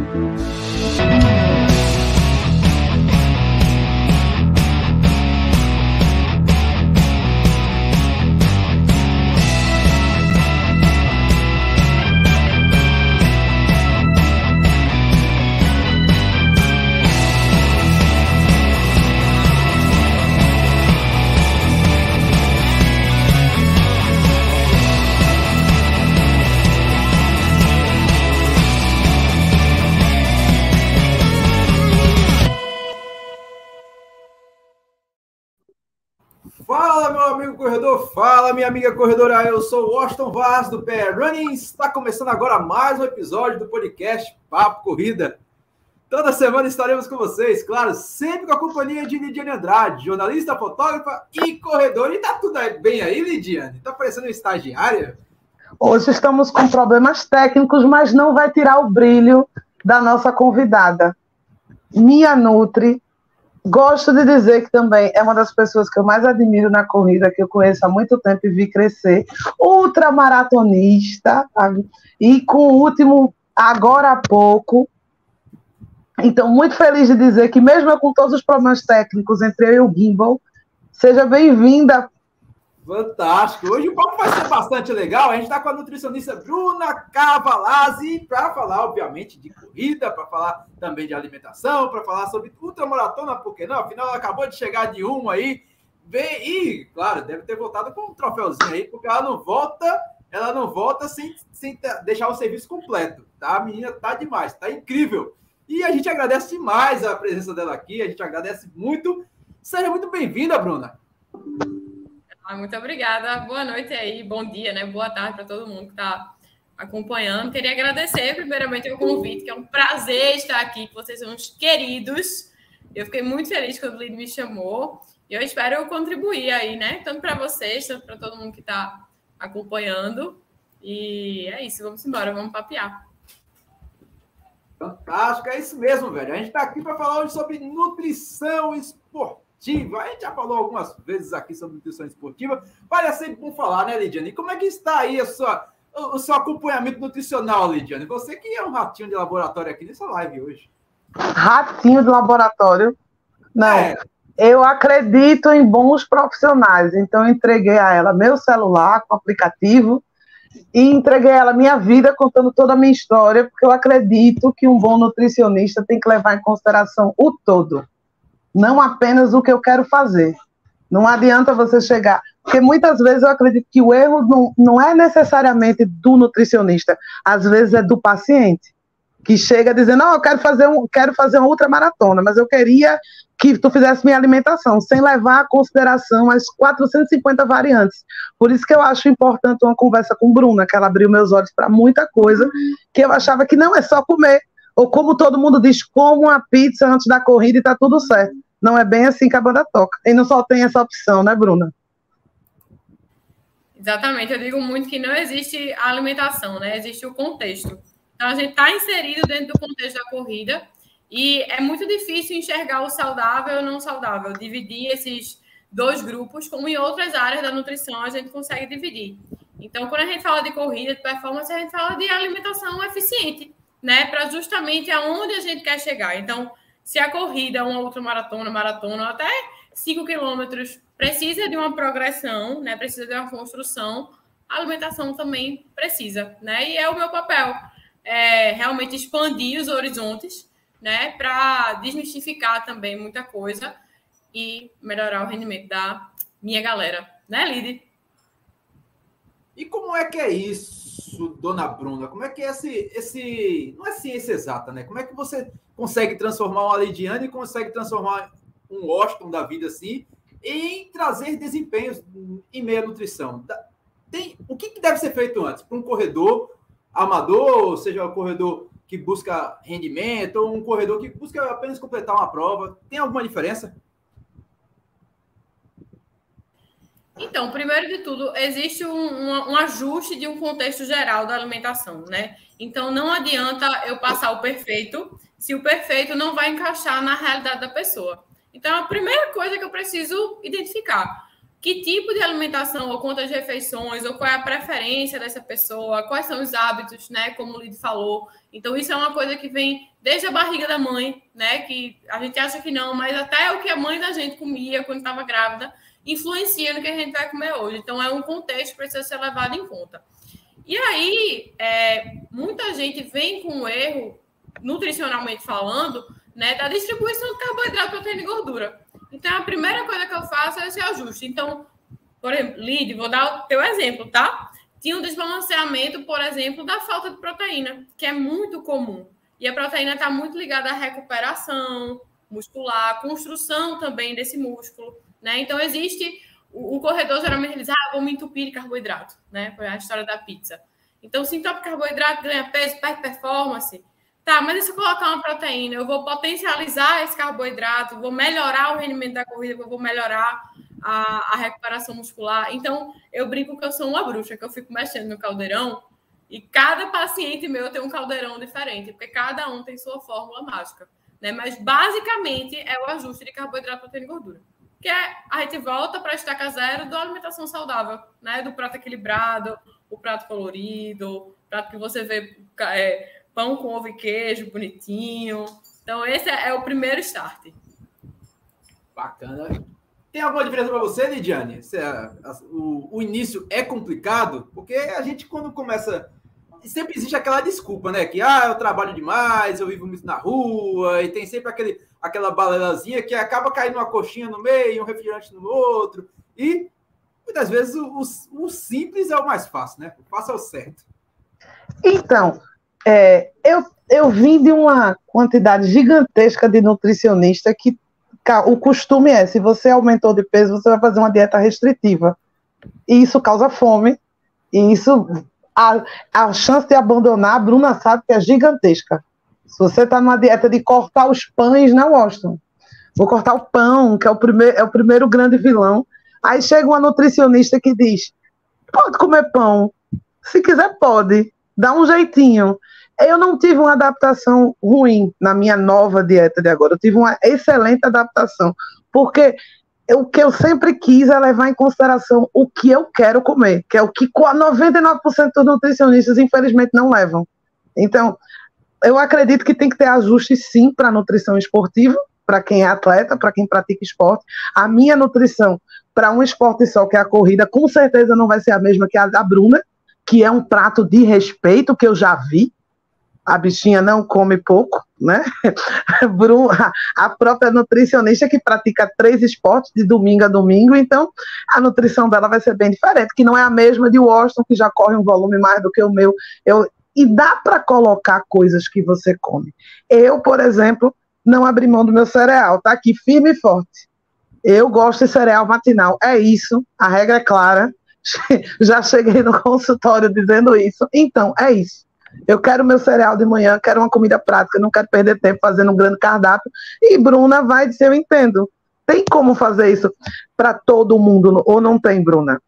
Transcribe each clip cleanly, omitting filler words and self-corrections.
Fala, meu amigo corredor, fala, minha amiga corredora, eu sou o Washington Vaz do PR Running, está começando agora mais um episódio do podcast Papo Corrida. Toda semana estaremos com vocês, claro, sempre com a companhia de Lidiane Andrade, jornalista, fotógrafa e corredora. E tá tudo bem aí, Lidiane? Tá parecendo uma estagiária? Hoje estamos com problemas técnicos, mas não vai tirar o brilho da nossa convidada. Minha Nutri. Gosto de dizer que também é uma das pessoas que eu mais admiro na corrida, que eu conheço há muito tempo e vi crescer, ultramaratonista, e com o último, agora há pouco. Então, muito feliz de dizer que mesmo com todos os problemas técnicos entre eu e o Gimbal, seja bem-vinda. Fantástico. Hoje o papo vai ser bastante legal. A gente está com a nutricionista Bruna Cavalazzi para falar, obviamente, de corrida, para falar também de alimentação, para falar sobre ultramaratona, por que não? Afinal, ela acabou de chegar de uma aí. E, claro, deve ter voltado com um troféuzinho aí, porque ela não volta sem deixar o serviço completo. Tá? A menina tá demais, tá incrível. E a gente agradece demais a presença dela aqui, a gente agradece muito. Seja muito bem-vinda, Bruna. Muito obrigada. Boa noite aí, bom dia, né? Boa tarde para todo mundo que está acompanhando. Queria agradecer primeiramente o convite, que é um prazer estar aqui, que vocês são uns queridos. Eu fiquei muito feliz quando o Lid me chamou e eu espero contribuir aí, né? Tanto para vocês, tanto para todo mundo que está acompanhando. E é isso, vamos embora, vamos papear. Fantástico, é isso mesmo, velho. A gente está aqui para falar hoje sobre nutrição esportiva. A gente já falou algumas vezes aqui sobre nutrição esportiva. Vale sempre bom falar, né, Lidiane? E como é que está aí o seu acompanhamento nutricional, Lidiane? Você que é um ratinho de laboratório aqui nessa live hoje. Ratinho de laboratório? Não. Eu acredito em bons profissionais. Então, eu entreguei a ela meu celular com aplicativo e entreguei a ela minha vida contando toda a minha história, porque eu acredito que um bom nutricionista tem que levar em consideração o todo. Não apenas o que eu quero fazer. Não adianta você chegar... Porque muitas vezes eu acredito que o erro não é necessariamente do nutricionista. Às vezes é do paciente, que chega dizendo, não, eu quero fazer uma ultramaratona, mas eu queria que tu fizesse minha alimentação, sem levar em consideração as 450 variantes. Por isso que eu acho importante uma conversa com Bruna, que ela abriu meus olhos para muita coisa, que eu achava que não é só comer. Ou como todo mundo diz, como uma pizza antes da corrida e tá tudo certo. Não é bem assim que a banda toca. E não só tem essa opção, né, Bruna? Exatamente. Eu digo muito que não existe a alimentação, né? Existe o contexto. Então, a gente está inserido dentro do contexto da corrida e é muito difícil enxergar o saudável e o não saudável, dividir esses dois grupos, como em outras áreas da nutrição a gente consegue dividir. Então, quando a gente fala de corrida, de performance, a gente fala de alimentação eficiente, né? Para justamente aonde a gente quer chegar. Então, se a corrida, uma ultramaratona, maratona, até 5 quilômetros, precisa de uma progressão, né? Precisa de uma construção, a alimentação também precisa, né? E é o meu papel, realmente expandir os horizontes, né? Para desmistificar também muita coisa e melhorar o rendimento da minha galera, né, Lid? E como é que é isso, dona Bruna? Como é que é esse... Não é ciência exata, né? Como é que você consegue transformar uma Lidiane e consegue transformar um Washington da vida assim em trazer desempenhos em meia nutrição? O que deve ser feito antes? Para um corredor amador, ou seja, um corredor que busca rendimento, ou um corredor que busca apenas completar uma prova? Tem alguma diferença? Então, primeiro de tudo, existe um ajuste de um contexto geral da alimentação, né? Então, não adianta eu passar o perfeito se o perfeito não vai encaixar na realidade da pessoa. Então, a primeira coisa que eu preciso identificar, que tipo de alimentação, ou quantas refeições, ou qual é a preferência dessa pessoa, quais são os hábitos, né, como o Lid falou. Então, isso é uma coisa que vem desde a barriga da mãe, né, que a gente acha que não, mas até o que a mãe da gente comia quando estava grávida influencia no que a gente vai comer hoje. Então, é um contexto que precisa ser levado em conta. E aí, muita gente vem com um erro, nutricionalmente falando, né, da distribuição de carboidrato, proteína e gordura. Então, a primeira coisa que eu faço é esse ajuste. Então, por exemplo, Lid, vou dar o teu exemplo, tá? Tinha um desbalanceamento, por exemplo, da falta de proteína, que é muito comum. E a proteína está muito ligada à recuperação muscular, construção também desse músculo, né? Então, existe... O corredor geralmente diz, vou me entupir de carboidrato, né? Foi a história da pizza. Então, se entope carboidrato, ganha peso, perde performance. Tá, mas e se eu colocar uma proteína? Eu vou potencializar esse carboidrato, vou melhorar o rendimento da corrida, vou melhorar a recuperação muscular. Então, eu brinco que eu sou uma bruxa, que eu fico mexendo no caldeirão e cada paciente meu tem um caldeirão diferente, porque cada um tem sua fórmula mágica, né? Mas, basicamente, é o ajuste de carboidrato, proteína e gordura. Que a gente volta para a estaca zero da alimentação saudável, né? Do prato equilibrado, o prato colorido, o prato que você vê pão com ovo e queijo, bonitinho. Então, esse é o primeiro start. Bacana. Tem alguma diferença para você, Lidiane? O início é complicado? Porque a gente, quando começa... Sempre existe aquela desculpa, né? Que, eu trabalho demais, eu vivo muito na rua, e tem sempre aquela balelazinha que acaba caindo uma coxinha no meio, um refrigerante no outro. E, muitas vezes, o simples é o mais fácil, né? O fácil é o certo. Então, eu vim de uma quantidade gigantesca de nutricionista que o costume se você aumentou de peso, você vai fazer uma dieta restritiva. E isso causa fome, e isso... A chance de abandonar, a Bruna sabe que é gigantesca. Se você está numa dieta de cortar os pães, não gostam. Vou cortar o pão, que é o primeiro grande vilão. Aí chega uma nutricionista que diz, pode comer pão, se quiser pode, dá um jeitinho. Eu não tive uma adaptação ruim na minha nova dieta de agora, eu tive uma excelente adaptação, porque o que eu sempre quis é levar em consideração o que eu quero comer, que é o que 99% dos nutricionistas, infelizmente, não levam. Então, eu acredito que tem que ter ajuste, sim, para a nutrição esportiva, para quem é atleta, para quem pratica esporte. A minha nutrição para um esporte só, que é a corrida, com certeza não vai ser a mesma que a da Bruna, que é um prato de respeito, que eu já vi. A bichinha não come pouco, né? A própria nutricionista que pratica 3 esportes de domingo a domingo, então a nutrição dela vai ser bem diferente, que não é a mesma de Washington, que já corre um volume mais do que o meu. E dá para colocar coisas que você come. Eu, por exemplo, não abri mão do meu cereal, tá aqui firme e forte. Eu gosto de cereal matinal, é isso, a regra é clara. Já cheguei no consultório dizendo isso, então é isso. Eu quero meu cereal de manhã, quero uma comida prática, não quero perder tempo fazendo um grande cardápio. E Bruna vai dizer, eu entendo. Tem como fazer isso para todo mundo, ou não tem, Bruna?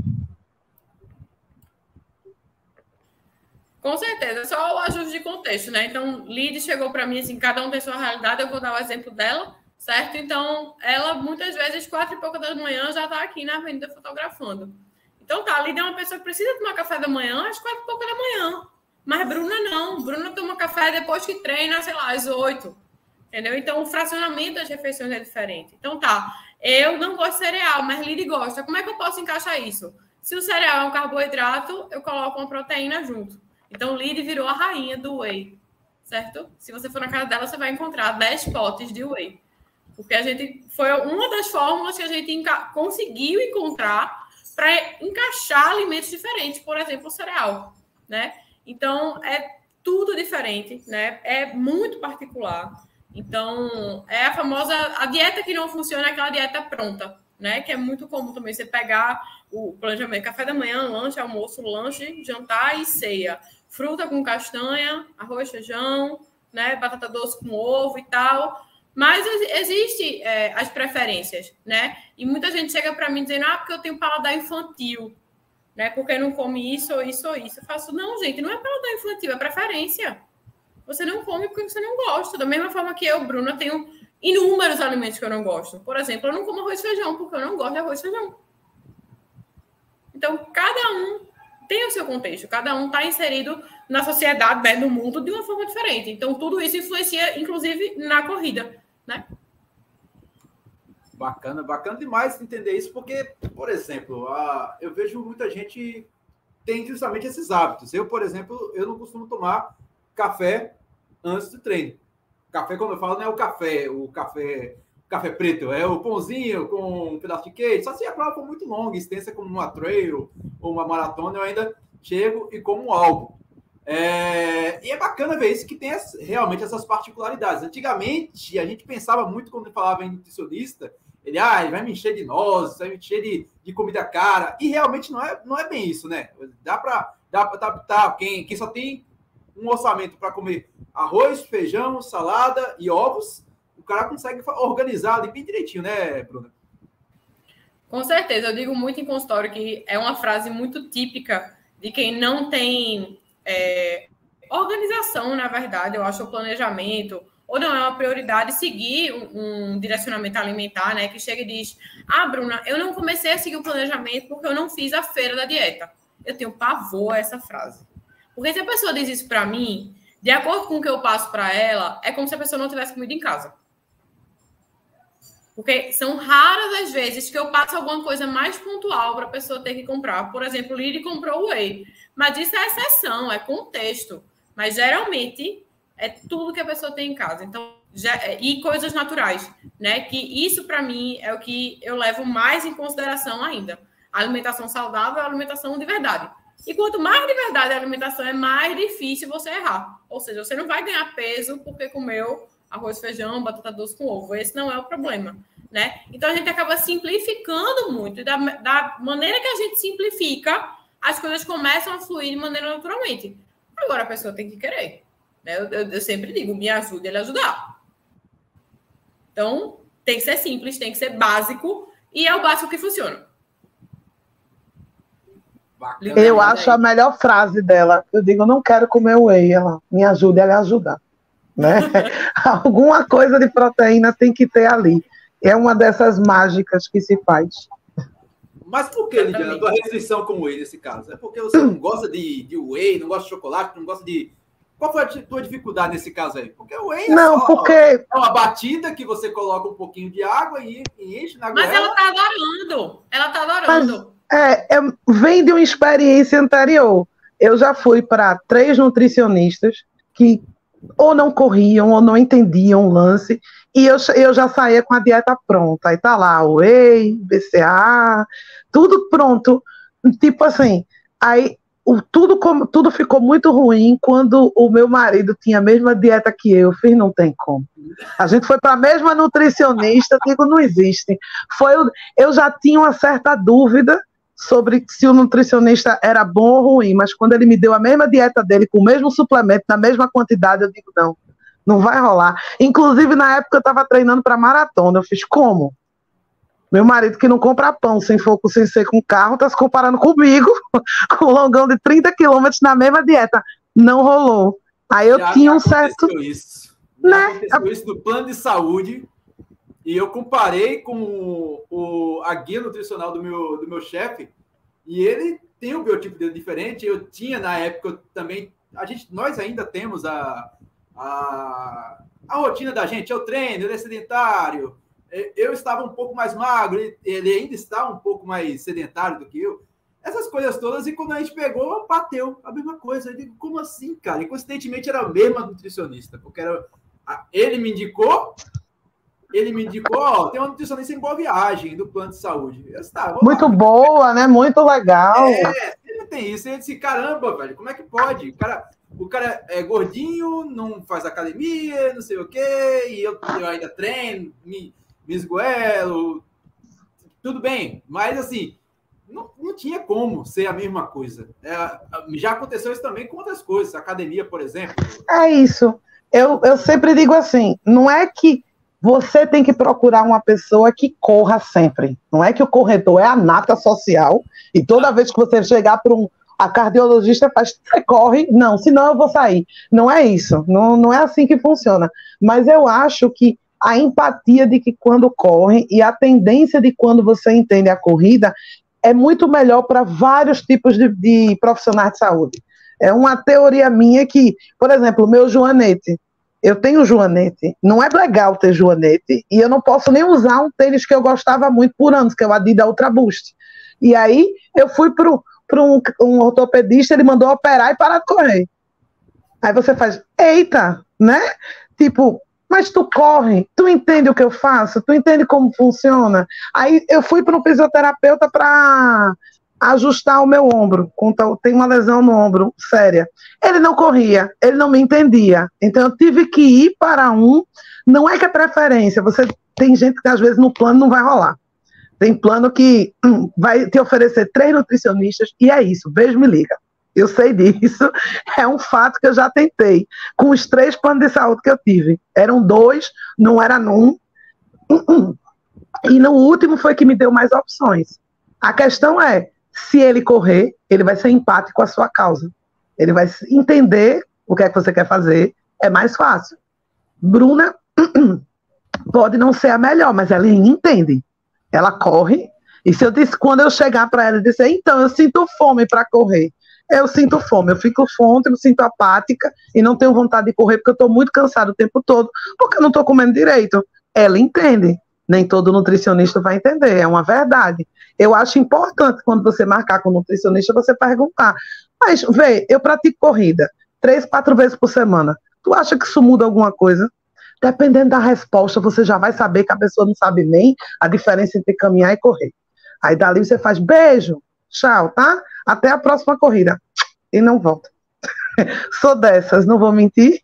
Com certeza, só o ajuste de contexto, né? Então, Lid chegou para mim assim, cada um tem sua realidade, eu vou dar o exemplo dela, certo? Então, ela muitas vezes, 4 e pouca da manhã, já está aqui na avenida fotografando. Então, a Lid é uma pessoa que precisa tomar café da manhã às 4 e pouca da manhã. Mas Bruna não. Bruna toma café depois que treina, sei lá, às 8. Entendeu? Então, o fracionamento das refeições é diferente. Então, eu não gosto de cereal, mas Lid gosta. Como é que eu posso encaixar isso? Se o cereal é um carboidrato, eu coloco uma proteína junto. Então, Lid virou a rainha do whey, certo? Se você for na casa dela, você vai encontrar 10 potes de whey. Porque foi uma das fórmulas que a gente conseguiu encontrar para encaixar alimentos diferentes. Por exemplo, o cereal, né? Então, é tudo diferente, né? É muito particular. Então, é a famosa... A dieta que não funciona é aquela dieta pronta, né? Que é muito comum também você pegar o planejamento. Café da manhã, lanche, almoço, lanche, jantar e ceia. Fruta com castanha, arroz, feijão, né? Batata doce com ovo e tal. Mas existe as preferências, né? E muita gente chega para mim dizendo, porque eu tenho paladar infantil. Né? Porque não come isso ou isso ou isso. Eu faço, não, gente, não é paladar infantil, é preferência. Você não come porque você não gosta. Da mesma forma que eu, Bruna, tenho inúmeros alimentos que eu não gosto. Por exemplo, eu não como arroz e feijão porque eu não gosto de arroz e feijão. Então, cada um tem o seu contexto, cada um está inserido na sociedade, né, no mundo, de uma forma diferente. Então, tudo isso influencia, inclusive, na corrida, né? Bacana demais entender isso, porque, por exemplo, eu vejo muita gente tem justamente esses hábitos. Eu, por exemplo, eu não costumo tomar café antes do treino. Café, quando eu falo, não é o café preto, é o pãozinho com um pedaço de queijo. Só se a prova for muito longa, extensa, como uma trail ou uma maratona, eu ainda chego e como algo. E é bacana ver isso, que tem realmente essas particularidades. Antigamente, a gente pensava muito, quando falava em nutricionista, ele vai me encher de nozes, vai me encher de comida cara. E realmente não é bem isso, né? Dá para adaptar. Quem só tem um orçamento para comer arroz, feijão, salada e ovos, o cara consegue organizar ali bem direitinho, né, Bruna? Com certeza. Eu digo muito em consultório que é uma frase muito típica de quem não tem organização, na verdade. Eu acho o planejamento, ou não é uma prioridade seguir um direcionamento alimentar, né? Que chega e diz, Bruna, eu não comecei a seguir o planejamento porque eu não fiz a feira da dieta. Eu tenho pavor a essa frase. Porque se a pessoa diz isso para mim, de acordo com o que eu passo para ela, é como se a pessoa não tivesse comida em casa. Porque são raras as vezes que eu passo alguma coisa mais pontual para a pessoa ter que comprar. Por exemplo, o Lili comprou o whey. Mas isso é exceção, é contexto. Mas geralmente é tudo que a pessoa tem em casa. Então, e coisas naturais, né? Que isso, para mim, é o que eu levo mais em consideração ainda. A alimentação saudável é a alimentação de verdade. E quanto mais de verdade a alimentação, é mais difícil você errar. Ou seja, você não vai ganhar peso porque comeu arroz, feijão, batata doce com ovo. Esse não é o problema, né? Então, a gente acaba simplificando muito. E da maneira que a gente simplifica, as coisas começam a fluir de maneira naturalmente. Agora, a pessoa tem que querer. Né? Eu sempre digo, me ajude a lhe ajudar. Então, tem que ser simples, tem que ser básico. E é o básico que funciona. Eu acho a melhor frase dela. Eu digo, não quero comer whey. Ela, me ajude a lhe ajudar. Né? Alguma coisa de proteína tem que ter ali. É uma dessas mágicas que se faz. Mas por que, Lidiana, a tua restrição com o whey nesse caso? É porque você não gosta de whey, não gosta de chocolate, não gosta de... Qual foi a tua dificuldade nesse caso aí? Porque o whey é uma batida que você coloca um pouquinho de água e enche na goela. Mas ela tá adorando. Ela tá adorando. Vem de uma experiência anterior. Eu já fui para 3 nutricionistas que ou não corriam ou não entendiam o lance, e eu já saía com a dieta pronta. Aí tá lá o whey, BCA, tudo pronto. Tipo assim, aí tudo ficou muito ruim quando o meu marido tinha a mesma dieta que eu. Fiz, não tem como. A gente foi para a mesma nutricionista, digo, não existe. Eu já tinha uma certa dúvida sobre se o nutricionista era bom ou ruim, mas quando ele me deu a mesma dieta dele, com o mesmo suplemento, na mesma quantidade, eu digo, não vai rolar. Inclusive, na época, eu estava treinando para maratona. Eu fiz, como? Meu marido, que não compra pão sem foco, sem ser com carro, está se comparando comigo, com um longão de 30 quilômetros na mesma dieta. Não rolou. Aí eu tinha um certo... Aconteceu isso no plano de saúde, e eu comparei com a guia nutricional do meu chefe, e ele tem um biotipo dele diferente. Eu tinha, na época, também... Nós ainda temos a rotina da gente. Eu treino, ele é sedentário. Eu estava um pouco mais magro, ele ainda está um pouco mais sedentário do que eu. Essas coisas todas, e quando a gente pegou, bateu a mesma coisa. Eu digo, como assim, cara? E coincidentemente era a mesma nutricionista, porque ele me indicou, tem uma nutricionista em Boa Viagem, do plano de saúde. Muito boa, né? Muito legal. Ele tem isso. Ele disse, caramba, velho, como é que pode? O cara é gordinho, não faz academia, não sei o quê, e eu ainda treino, me esgoelo, tudo bem, mas assim, não tinha como ser a mesma coisa. Já aconteceu isso também com outras coisas, academia, por exemplo. É isso. Eu sempre digo assim, não é que você tem que procurar uma pessoa que corra sempre. Não é que o corredor é a nata social, e toda vez que você chegar para a cardiologista faz, você corre, não, senão eu vou sair. Não é isso, não é assim que funciona. Mas eu acho que a empatia de que quando corre e a tendência de quando você entende a corrida é muito melhor para vários tipos de profissionais de saúde. É uma teoria minha que, por exemplo, o meu joanete, eu tenho joanete, não é legal ter joanete, e eu não posso nem usar um tênis que eu gostava muito por anos, que é o Adidas Ultra Boost. E aí eu fui para um ortopedista, ele mandou operar e parar de correr. Aí você faz, eita, né? Tipo, mas tu corre, tu entende o que eu faço, tu entende como funciona. Aí eu fui para um fisioterapeuta para ajustar o meu ombro, tem uma lesão no ombro séria. Ele não corria, ele não me entendia. Então eu tive que ir para não é que é preferência, tem gente que às vezes no plano não vai rolar. Tem plano que vai te oferecer 3 nutricionistas e é isso, beijo, me liga. Eu sei disso, é um fato que eu já tentei. Com os 3 planos de saúde que eu tive. Eram 2, não era num. E no último foi que me deu mais opções. A questão é, se ele correr, ele vai ser empático com a sua causa. Ele vai entender o que é que você quer fazer, é mais fácil. Bruna pode não ser a melhor, mas ela entende. Ela corre, e se eu disse, quando eu chegar para ela e dizer, então, eu sinto fome para correr, eu sinto fome, eu fico fome, eu sinto apática, e não tenho vontade de correr, porque eu estou muito cansada o tempo todo, porque eu não estou comendo direito. Ela entende, nem todo nutricionista vai entender, é uma verdade. Eu acho importante, quando você marcar com o nutricionista, você perguntar, mas, vê, eu pratico corrida, 3, 4 vezes por semana, tu acha que isso muda alguma coisa? Dependendo da resposta, você já vai saber que a pessoa não sabe nem a diferença entre caminhar e correr. Aí dali você faz beijo, tchau, tá? Até a próxima corrida. E não volta. Sou dessas, não vou mentir.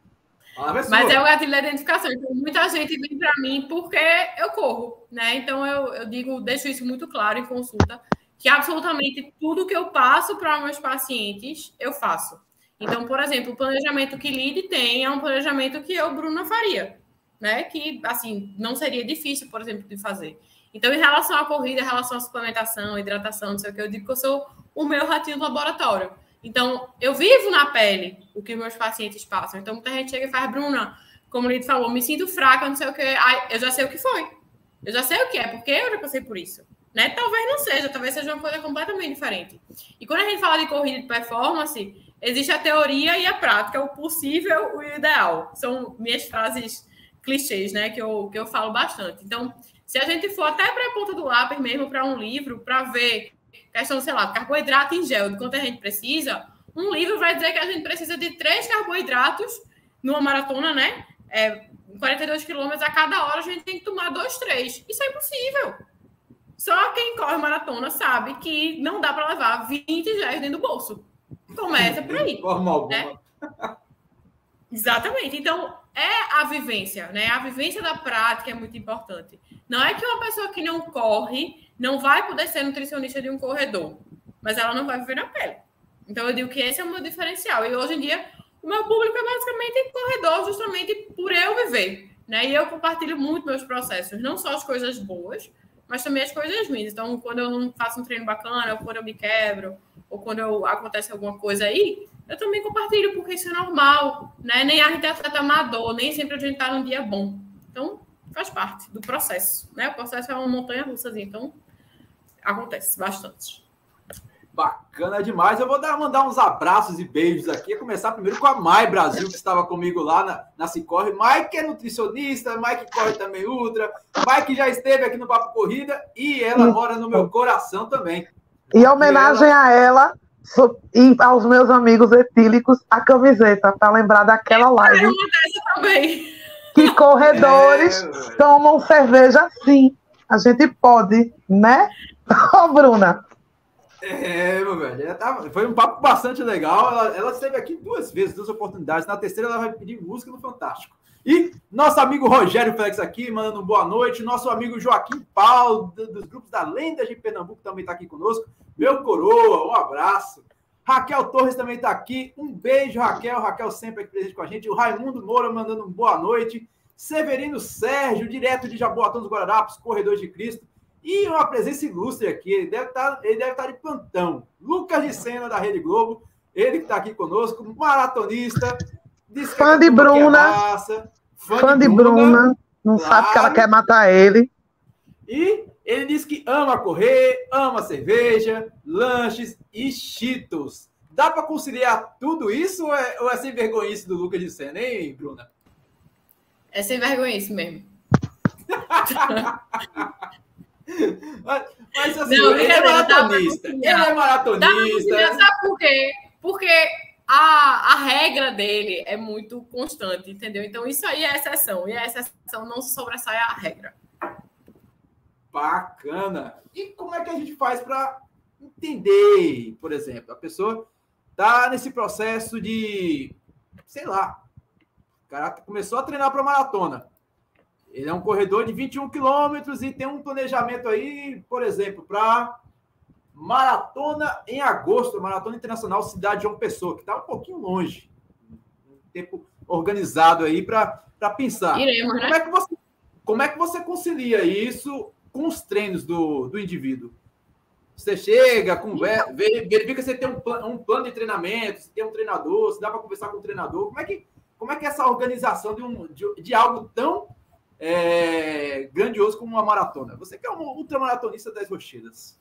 Mas é o gatilho da identificação. Então, muita gente vem para mim porque eu corro, né? Então eu deixo isso muito claro em consulta, que absolutamente tudo que eu passo para meus pacientes, eu faço. Então, por exemplo, o planejamento que Lide tem é um planejamento que eu, Bruna, faria, né? Que, assim, não seria difícil, por exemplo, de fazer. Então, em relação à corrida, em relação à suplementação, hidratação, não sei o que, eu digo que eu sou o meu ratinho do laboratório. Então, eu vivo na pele o que meus pacientes passam. Então, muita gente chega e faz, Bruna, como o Lide falou, me sinto fraca, não sei o que. Ai, eu já sei o que foi. Eu já sei o que é, porque eu já passei por isso. Né? Talvez não seja, talvez seja uma coisa completamente diferente. E quando a gente fala de corrida de performance, existe a teoria e a prática, o possível e o ideal. São minhas frases clichês, né, que eu falo bastante. Então, se a gente for até para a ponta do lápis mesmo, para um livro, para ver questão, sei lá, carboidrato em gel, de quanto a gente precisa, um livro vai dizer que a gente precisa de 3 carboidratos numa maratona, né? 42 quilômetros a cada hora, a gente tem que tomar 2, 3. Isso é impossível. Só quem corre maratona sabe que não dá para levar 20 géis dentro do bolso. Começa por aí. Né? Exatamente. Então, é a vivência, né? A vivência da prática é muito importante. Não é que uma pessoa que não corre não vai poder ser nutricionista de um corredor, mas ela não vai viver na pele. Então, eu digo que esse é o meu diferencial. E hoje em dia, o meu público é basicamente corredor, justamente por eu viver, né? E eu compartilho muito meus processos, não só as coisas boas, mas também as coisas ruins. Então, quando eu não faço um treino bacana, ou quando eu me quebro, ou quando acontece alguma coisa aí, eu também compartilho, porque isso é normal, né? Nem a gente é atleta amador, nem sempre a gente está num dia bom. Então, faz parte do processo, né? O processo é uma montanha-russa, então acontece bastante. Bacana demais. Eu vou mandar uns abraços e beijos aqui. Vou começar primeiro com a Mai Brasil, que estava comigo lá na Cicorre. Mai, que é nutricionista, Mai que corre também ultra, Mai que já esteve aqui no Papo Corrida e ela mora no meu coração também. E homenagem a ela e aos meus amigos etílicos, a camiseta, para lembrar daquela live. Eu dessa também. Que corredores tomam cerveja assim. A gente pode, né? Ô, Bruna. Meu velho, foi um papo bastante legal. Ela esteve aqui 2 vezes, 2 oportunidades. Na terceira, ela vai pedir música no Fantástico. E nosso amigo Rogério Félix aqui, mandando boa noite. Nosso amigo Joaquim Paulo, dos grupos da Lendas de Pernambuco, também está aqui conosco. Meu coroa, um abraço. Raquel Torres também está aqui. Um beijo, Raquel. Raquel sempre aqui presente com a gente. O Raimundo Moura mandando um boa noite. Severino Sérgio, direto de Jaboatão dos Guararapes, Corredor de Cristo. E uma presença ilustre aqui, ele deve estar de plantão. Lucas de Sena, da Rede Globo, ele que está aqui conosco, maratonista. Fã de Bruna. Fã de Bruna. Não claro. Sabe que ela quer matar ele. E Ele diz que ama correr, ama cerveja, lanches e Cheetos. Dá para conciliar tudo isso ou é sem vergonhice do Lucas de Sena, hein, Bruna? É sem vergonhice mesmo. Mas assim, não, ele é maratonista. Ele é maratonista. Sabe por quê? Porque a regra dele é muito constante, entendeu? Então, isso aí é exceção. E a exceção não sobressai a regra. Bacana. E como é que a gente faz para entender, por exemplo, a pessoa está nesse processo de, sei lá, o cara começou a treinar para maratona. Ele é um corredor de 21 quilômetros e tem um planejamento aí, por exemplo, para maratona em agosto, Maratona Internacional Cidade de João Pessoa, que está um pouquinho longe. Um tempo organizado aí para pensar. Iremos, né? Como é que você concilia isso com os treinos do indivíduo? Você chega, conversa, verifica se tem um plano de treinamento, se tem um treinador, se dá para conversar com o treinador. Como é que é essa organização de algo tão grandioso como uma maratona? Você que é um ultramaratonista das rochedas.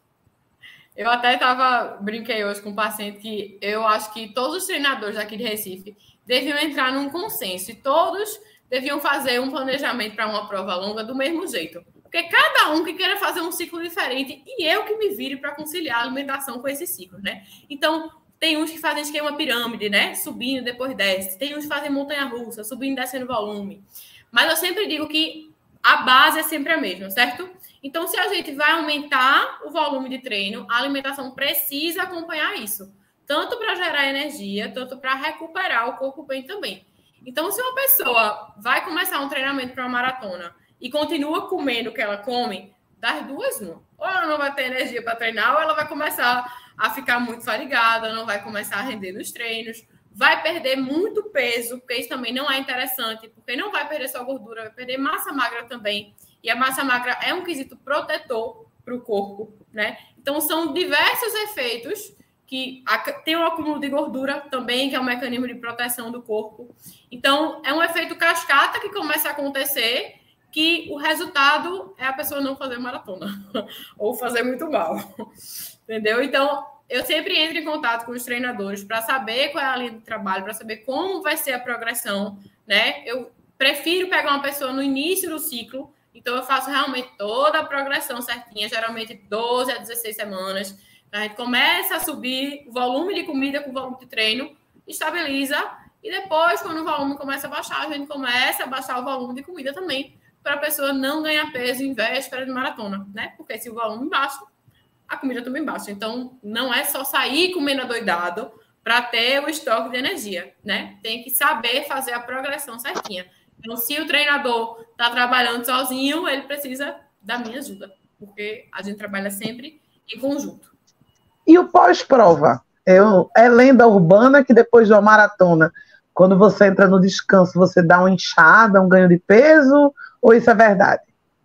Eu até brinquei hoje com um paciente que eu acho que todos os treinadores aqui de Recife deviam entrar num consenso e todos deviam fazer um planejamento para uma prova longa do mesmo jeito. Porque cada um que queira fazer um ciclo diferente e eu que me vire para conciliar a alimentação com esses ciclos, né? Então, tem uns que fazem esquema pirâmide, né? Subindo, depois desce. Tem uns que fazem montanha-russa, subindo e descendo volume. Mas eu sempre digo que a base é sempre a mesma, certo? Então, se a gente vai aumentar o volume de treino, a alimentação precisa acompanhar isso. Tanto para gerar energia, tanto para recuperar o corpo bem também. Então, se uma pessoa vai começar um treinamento para uma maratona e continua comendo o que ela come, das duas, uma. Ou ela não vai ter energia para treinar, ou ela vai começar a ficar muito fadigada, não vai começar a render nos treinos, vai perder muito peso, porque isso também não é interessante, porque não vai perder só gordura, vai perder massa magra também. E a massa magra é um quesito protetor para o corpo, né? Então, são diversos efeitos que tem um acúmulo de gordura também, que é um mecanismo de proteção do corpo. Então, é um efeito cascata que começa a acontecer, que o resultado é a pessoa não fazer maratona ou fazer muito mal, entendeu? Então, eu sempre entro em contato com os treinadores para saber qual é a linha de trabalho, para saber como vai ser a progressão, né? Eu prefiro pegar uma pessoa no início do ciclo, então eu faço realmente toda a progressão certinha, geralmente 12 a 16 semanas. A gente começa a subir o volume de comida com o volume de treino, estabiliza, e depois, quando o volume começa a baixar, a gente começa a baixar o volume de comida também, para a pessoa não ganhar peso em véspera de maratona, né? Porque se o volume baixa, a comida também baixa. Então, não é só sair comendo adoidado para ter o estoque de energia, né? Tem que saber fazer a progressão certinha. Então, se o treinador está trabalhando sozinho, ele precisa da minha ajuda, porque a gente trabalha sempre em conjunto. E o pós-prova? É lenda urbana que depois de uma maratona, quando você entra no descanso, você dá uma inchada, um ganho de peso, ou isso é verdade?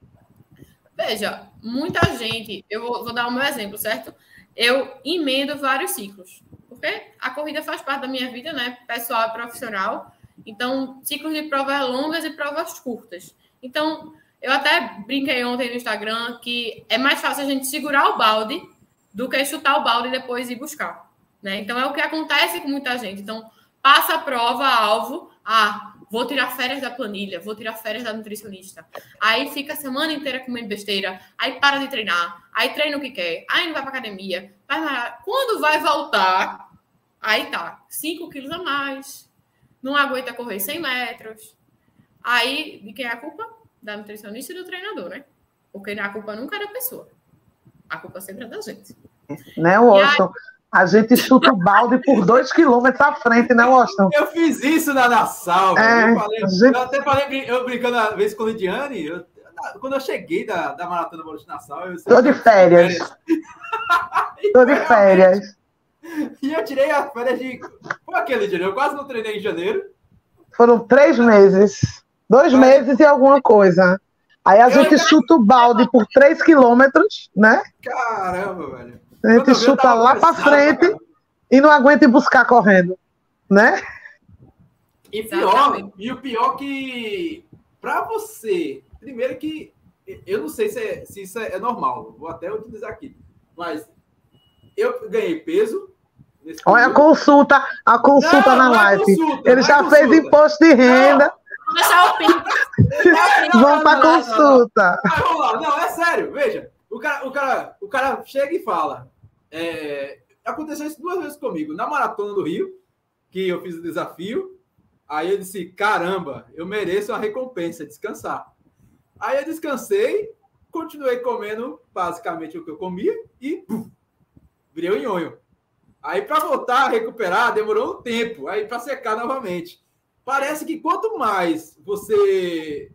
Veja, muita gente, eu vou dar o meu exemplo, certo? Eu emendo vários ciclos, porque a corrida faz parte da minha vida, né? Pessoal e profissional. Então, ciclos de provas longas e provas curtas. Então, eu até brinquei ontem no Instagram que é mais fácil a gente segurar o balde do que chutar o balde e depois ir buscar, né? Então, é o que acontece com muita gente. Então, passa a prova, alvo, vou tirar férias da planilha, vou tirar férias da nutricionista. Aí fica a semana inteira comendo besteira, aí para de treinar, aí treina o que quer, aí não vai para academia. Quando vai voltar, aí tá, 5 quilos a mais, não aguenta correr 100 metros. Aí, de quem é a culpa? Da nutricionista e do treinador, né? Porque a culpa nunca é da pessoa. A culpa sempre é da gente. Né, Washington? A gente chuta o balde por 2 quilômetros à frente, né, Washington? Eu fiz isso na Nassau. Eu até falei, eu brincando uma vez com a Lidiane, quando eu cheguei da Maratona Bola de Nassau... Tô de férias. Tô de férias. E eu tirei as férias de... Foi aquele, Lidiane, eu quase não treinei em janeiro. Foram 3 meses. 2 meses e alguma coisa. Aí a gente chuta o balde por 3 quilômetros, né? Caramba, velho. A gente chuta lá para frente e não aguenta ir buscar correndo, né? E o pior que para você, primeiro que eu não sei se isso é normal, vou até utilizar aqui, mas eu ganhei peso. Olha a consulta na live. Ele já fez imposto de renda. Vou deixar o PIN. Vamos para consulta. Vamos lá, não, é sério, veja. O cara chega e fala. Aconteceu isso 2 vezes comigo. Na Maratona do Rio, que eu fiz o desafio, aí eu disse, caramba, eu mereço uma recompensa, descansar. Aí eu descansei, continuei comendo basicamente o que eu comia e virei o nhonho. Aí para voltar a recuperar, demorou um tempo, aí para secar novamente. Parece que quanto mais você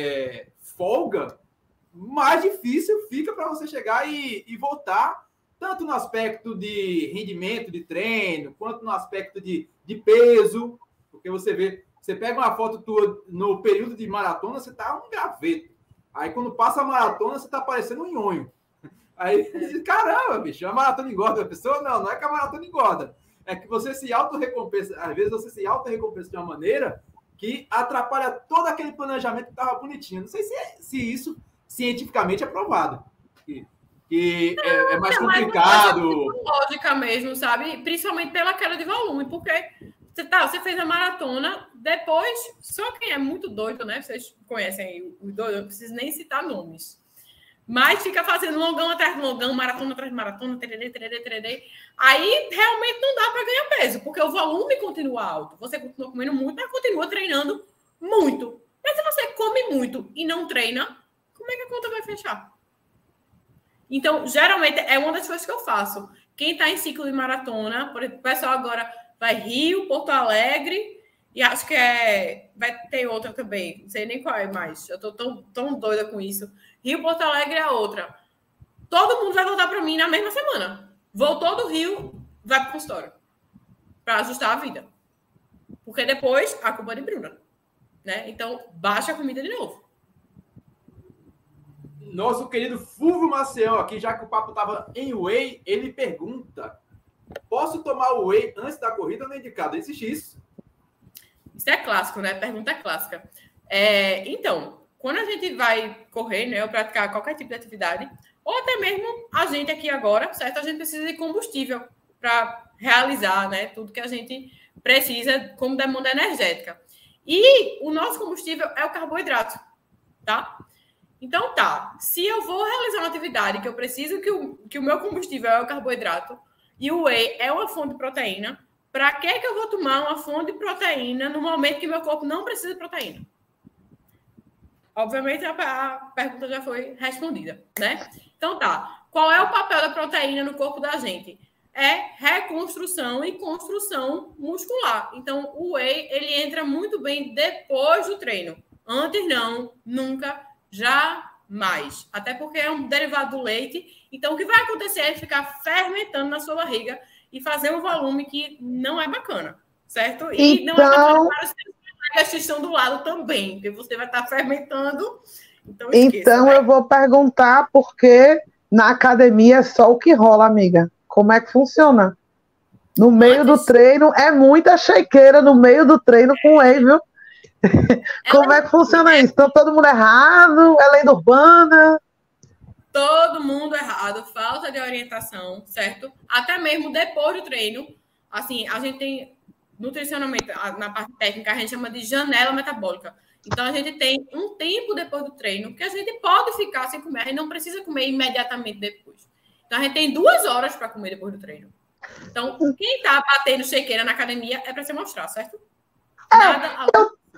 folga, mais difícil fica para você chegar e voltar, tanto no aspecto de rendimento de treino, quanto no aspecto de peso, porque você pega uma foto tua no período de maratona, você tá um graveto. Aí quando passa a maratona, você tá parecendo um nhonho. Aí você diz, caramba, bicho, a maratona engorda a pessoa? Não é que a maratona engorda. É que você se auto-recompensa, às vezes você se auto-recompensa de uma maneira que atrapalha todo aquele planejamento que estava bonitinho. Não sei se isso cientificamente é provado. Que é mais complicado. Lógica mesmo, sabe? Principalmente pela queda de volume, porque você fez a maratona, depois, só quem é muito doido, né? Vocês conhecem os doidos, não preciso nem citar nomes. Mas fica fazendo longão atrás de longão, maratona atrás de maratona, tererê. Aí realmente não dá para ganhar peso, porque o volume continua alto. Você continua comendo muito, mas continua treinando muito. Mas se você come muito e não treina, como é que a conta vai fechar? Então, geralmente, é uma das coisas que eu faço. Quem está em ciclo de maratona, por exemplo, o pessoal agora vai Rio, Porto Alegre, e acho que vai ter outra também. Não sei nem qual é mais. Eu estou tão doida com isso. Rio, Porto Alegre é a outra. Todo mundo vai voltar para mim na mesma semana. Voltou do Rio, vai para o consultório. Para ajustar a vida. Porque depois, a culpa é de Bruna. Né? Então, baixa a comida de novo. Nosso querido Fulvio Maciel aqui, já que o papo estava em whey, ele pergunta, posso tomar o whey antes da corrida ou não é indicado? Existe isso? Isso é clássico, né? Pergunta clássica. Então, quando a gente vai correr, né, ou praticar qualquer tipo de atividade, ou até mesmo a gente aqui agora, certo? A gente precisa de combustível para realizar, né, tudo que a gente precisa como demanda energética. E o nosso combustível é o carboidrato, tá? Então, se eu vou realizar uma atividade que eu preciso que o meu combustível é o carboidrato e o whey é uma fonte de proteína, para que eu vou tomar uma fonte de proteína no momento que meu corpo não precisa de proteína? Obviamente, a pergunta já foi respondida, né? Então, qual é o papel da proteína no corpo da gente? É reconstrução e construção muscular. Então, o whey, ele entra muito bem depois do treino. Antes não, nunca, jamais. Até porque é um derivado do leite. Então, o que vai acontecer é ficar fermentando na sua barriga e fazer um volume que não é bacana, certo? E então, não é bacana para os que estão do lado também, porque você vai estar fermentando. Então, esqueça, né? Eu vou perguntar, porque na academia é só o que rola, amiga. Como é que funciona? No meio do treino, é muita shakeira no meio do treino com whey, viu? Como é que funciona isso? Então, todo mundo errado? É lenda urbana? Todo mundo errado, falta de orientação, certo? Até mesmo depois do treino, assim, a gente tem nutricionalmente, na parte técnica, a gente chama de janela metabólica. Então, a gente tem um tempo depois do treino que a gente pode ficar sem comer, a gente não precisa comer imediatamente depois. Então, a gente tem 2 horas para comer depois do treino. Então, quem está batendo shakeira na academia é para se mostrar, certo? Nada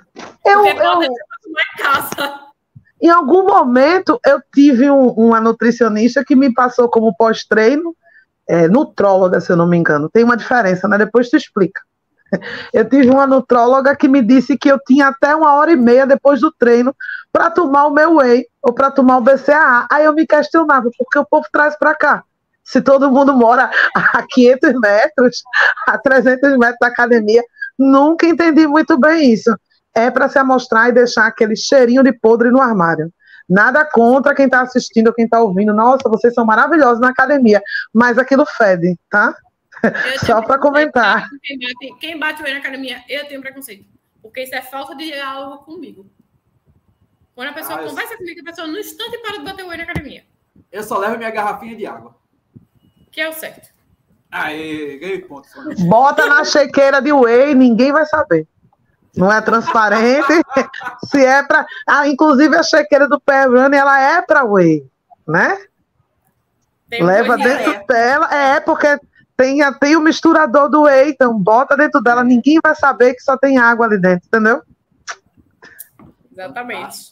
Em algum momento, eu tive uma nutricionista que me passou como pós-treino, nutróloga, se eu não me engano. Tem uma diferença, né? Depois tu explica. Eu tive uma nutróloga que me disse que eu tinha até 1h30 depois do treino para tomar o meu whey ou para tomar o BCAA. Aí eu me questionava, por que o povo traz para cá? Se todo mundo mora a 500 metros, a 300 metros da academia, nunca entendi muito bem isso. É para se amostrar e deixar aquele cheirinho de podre no armário. Nada contra quem está assistindo ou quem está ouvindo. Nossa, vocês são maravilhosos na academia, mas aquilo fede, tá? Só para comentar. Quem bate o whey na academia, eu tenho preconceito. Porque isso é falta de diálogo comigo. Quando a pessoa conversa comigo, a pessoa no instante para de bater o whey na academia. Eu só levo minha garrafinha de água. Que é o certo. Aê, ganhei ponto. Bota na chequeira de whey, ninguém vai saber. Não é transparente. Se é para... inclusive a chequeira do Pé Running, ela é para whey, né? Leva dentro dela. Porque tem o misturador do whey, então bota dentro dela, ninguém vai saber que só tem água ali dentro, entendeu? Exatamente.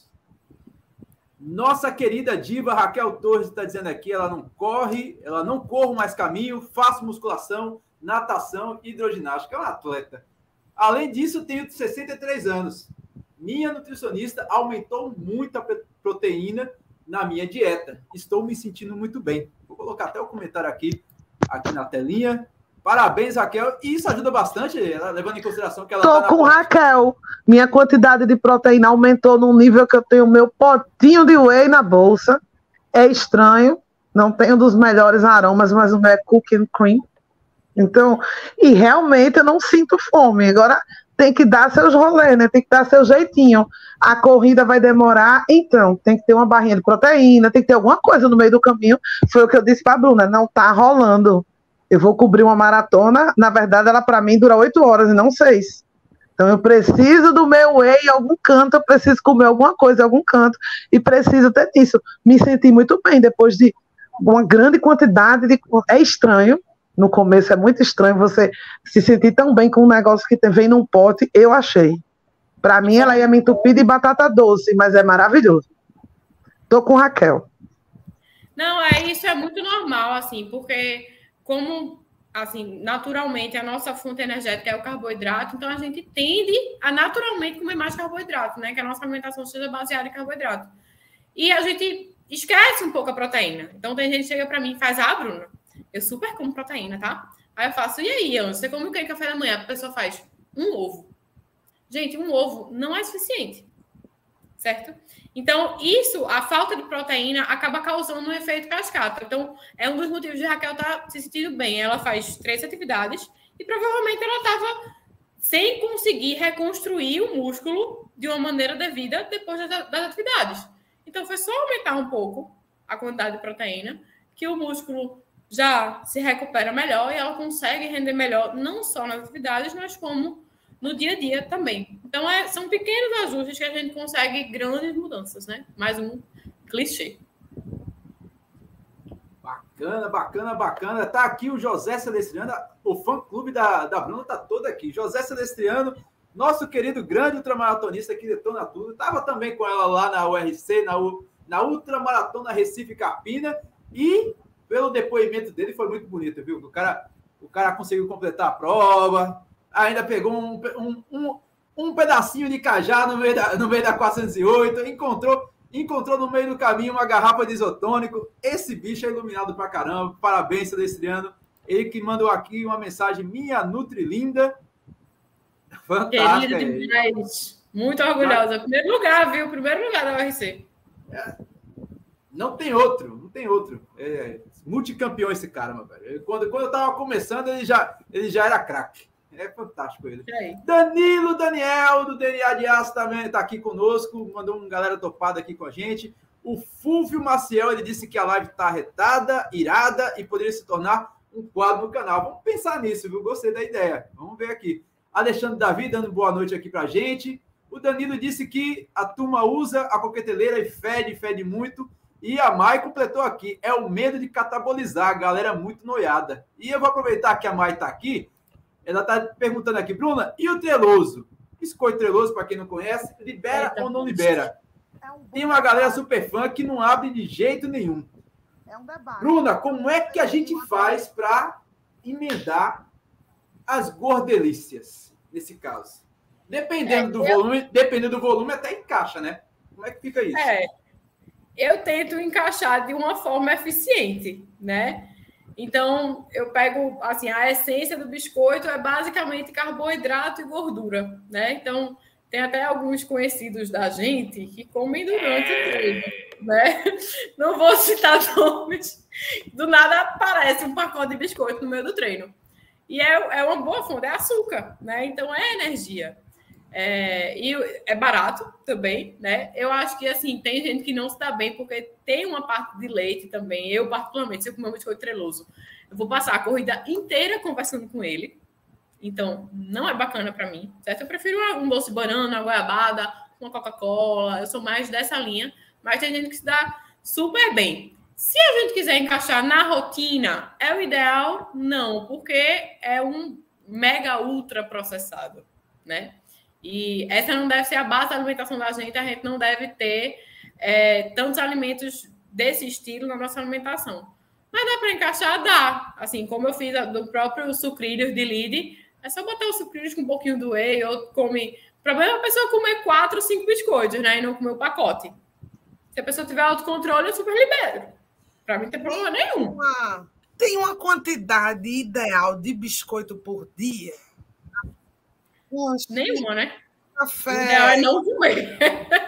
Nossa querida diva Raquel Torres está dizendo aqui, ela não corro mais caminho, faço musculação, natação e hidroginástica. É uma atleta. Além disso, tenho 63 anos. Minha nutricionista aumentou muito a proteína na minha dieta. Estou me sentindo muito bem. Vou colocar até o comentário aqui na telinha. Parabéns, Raquel. E isso ajuda bastante, levando em consideração que ela Tô com Raquel. Minha quantidade de proteína aumentou num nível que eu tenho meu potinho de whey na bolsa. É estranho. Não tenho dos melhores aromas, mas o meu é cookie and cream. Então, e realmente eu não sinto fome. Agora tem que dar seus rolês, né? Tem que dar seu jeitinho. A corrida vai demorar, então tem que ter uma barrinha de proteína, tem que ter alguma coisa no meio do caminho. Foi o que eu disse para a Bruna, não tá rolando. Eu vou cobrir uma maratona, na verdade ela para mim dura 8 horas e não 6. Então eu preciso do meu whey em algum canto, eu preciso comer alguma coisa em algum canto e preciso ter isso. Me senti muito bem depois de uma grande quantidade de... É estranho, no começo é muito estranho você se sentir tão bem com um negócio que vem num pote, eu achei. Para mim ela ia me entupir de batata doce, mas é maravilhoso. Tô com Raquel. Não, isso é muito normal, assim, porque como, assim, naturalmente a nossa fonte energética é o carboidrato, então a gente tende a naturalmente comer mais carboidrato, né? Que a nossa alimentação seja baseada em carboidrato. E a gente esquece um pouco a proteína. Então tem gente que chega para mim e faz, Bruna, eu super como proteína, tá? Aí eu faço, e aí, Ana, você come o que em café da manhã? A pessoa faz um ovo. Gente, um ovo não é suficiente, certo? Então, a falta de proteína acaba causando um efeito cascata. Então, é um dos motivos de Raquel estar se sentindo bem. Ela faz 3 atividades e provavelmente ela estava sem conseguir reconstruir o músculo de uma maneira devida depois das atividades. Então, foi só aumentar um pouco a quantidade de proteína que o músculo já se recupera melhor e ela consegue render melhor, não só nas atividades, mas como no dia a dia também. Então, são pequenos ajustes que a gente consegue grandes mudanças, né? Mais um clichê. Bacana. Tá aqui o José Celestriano, o fã-clube da Bruna tá todo aqui. José Celestriano, nosso querido grande ultramaratonista que detona tudo. Tava também com ela lá na URC, na Ultramaratona Recife Carpina, e pelo depoimento dele foi muito bonito, viu? O cara conseguiu completar a prova, ainda pegou um pedacinho de cajá no meio da 408, encontrou no meio do caminho uma garrafa de isotônico. Esse bicho é iluminado pra caramba. Parabéns, Celestriano. Ele que mandou aqui uma mensagem, minha Nutrilinda. Fantástica. Querida demais. Muito orgulhosa. Primeiro lugar, viu? Primeiro lugar da URC. Não tem outro. Multicampeão esse cara, meu velho. Quando eu tava começando, ele já era craque. É fantástico ele. Danilo Daniel, do DNA de Aço, também está aqui conosco. Mandou uma galera topada aqui com a gente. O Fúvio Maciel, ele disse que a live está retada, irada e poderia se tornar um quadro no canal. Vamos pensar nisso, viu? Gostei da ideia. Vamos ver aqui. Alexandre Davi dando boa noite aqui pra gente. O Danilo disse que a turma usa a coqueteleira e fede muito. E a Mai completou aqui. É o medo de catabolizar. A galera muito noiada. E eu vou aproveitar que a Mai está aqui. Ela está perguntando aqui, Bruna, e o treloso? Biscoito treloso, para quem não conhece, libera ou não libera? Tem uma galera super fã que não abre de jeito nenhum. É um debate. Bruna, como é que a gente faz para emendar as gordelícias, nesse caso? Dependendo do volume, até encaixa, né? Como é que fica isso? Eu tento encaixar de uma forma eficiente, né? Então, eu pego, assim, a essência do biscoito é basicamente carboidrato e gordura, né? Então, tem até alguns conhecidos da gente que comem durante o treino, né? Não vou citar nomes. Do nada aparece um pacote de biscoito no meio do treino. E é uma boa fonte, é açúcar, né? Então, é energia. E é barato também, né? Eu acho que, assim, tem gente que não se dá bem porque tem uma parte de leite também. Eu, particularmente, se eu comer um biscoito treloso, eu vou passar a corrida inteira conversando com ele. Então, não é bacana para mim, certo? Eu prefiro um doce de banana, uma goiabada, uma Coca-Cola. Eu sou mais dessa linha. Mas tem gente que se dá super bem. Se a gente quiser encaixar na rotina, é o ideal? Não, porque é um mega ultra processado, né? E essa não deve ser a base da alimentação da gente. A gente não deve ter tantos alimentos desse estilo na nossa alimentação. Mas dá para encaixar? Dá. Assim, como eu fiz do próprio sucrilhos de Lide, é só botar os sucrilhos com um pouquinho do whey, ou come... O problema é a pessoa comer 4 ou 5 biscoitos, né? E não comer o pacote. Se a pessoa tiver autocontrole, eu super libero. Para mim não tem problema nenhum. Tem uma quantidade ideal de biscoito por dia? Nenhuma, né? Café. O ideal é não comer.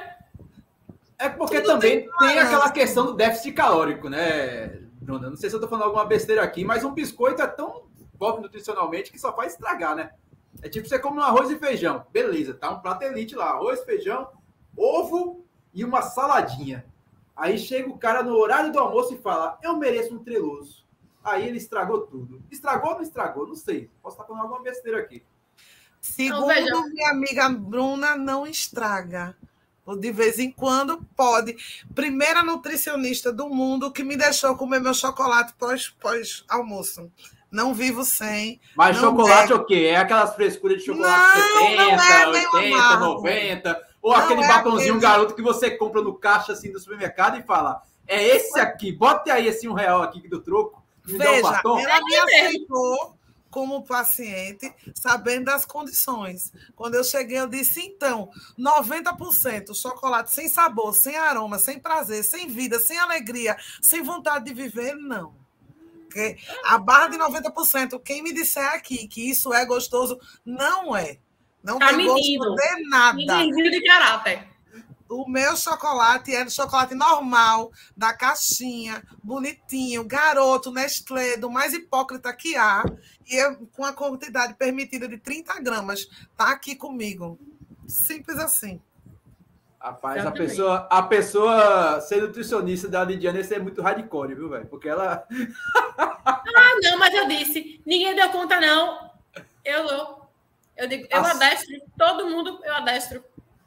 É porque também tem aquela questão do déficit calórico, né, Bruna? Não sei se eu tô falando alguma besteira aqui, mas um biscoito é tão pobre nutricionalmente que só faz estragar, né? É tipo você come um arroz e feijão. Beleza, tá um prato elite lá. Arroz, feijão, ovo e uma saladinha. Aí chega o cara no horário do almoço e fala, eu mereço um treloso. Aí ele estragou tudo. Estragou ou não estragou? Não sei. Posso estar falando alguma besteira aqui. Segundo minha amiga Bruna, não estraga. De vez em quando pode. Primeira nutricionista do mundo que me deixou comer meu chocolate pós-almoço. Não vivo sem. Mas chocolate o quê? É aquelas frescuras de chocolate 70, 80, 90... Ou não aquele batonzinho garoto que você compra no caixa assim do supermercado e fala, é esse aqui, bote aí esse R$1 aqui do troco, me dá um batom. Ela me aceitou como paciente, sabendo das condições. Quando eu cheguei, eu disse, então, 90% chocolate sem sabor, sem aroma, sem prazer, sem vida, sem alegria, sem vontade de viver, não. Porque a barra de 90%, quem me disser aqui que isso é gostoso, não é. Não tem gosto de nada. Menino de caráter. O meu chocolate é chocolate normal, da caixinha, bonitinho, garoto, Nestlé, do mais hipócrita que há, e com a quantidade permitida de 30 gramas. Tá aqui comigo. Simples assim. Rapaz, a pessoa ser nutricionista da Lidiane é muito hardcore, viu, velho? Porque ela... não, mas eu disse, ninguém deu conta, não. Eu dou. Eu digo, eu adestro, todo mundo eu adestro.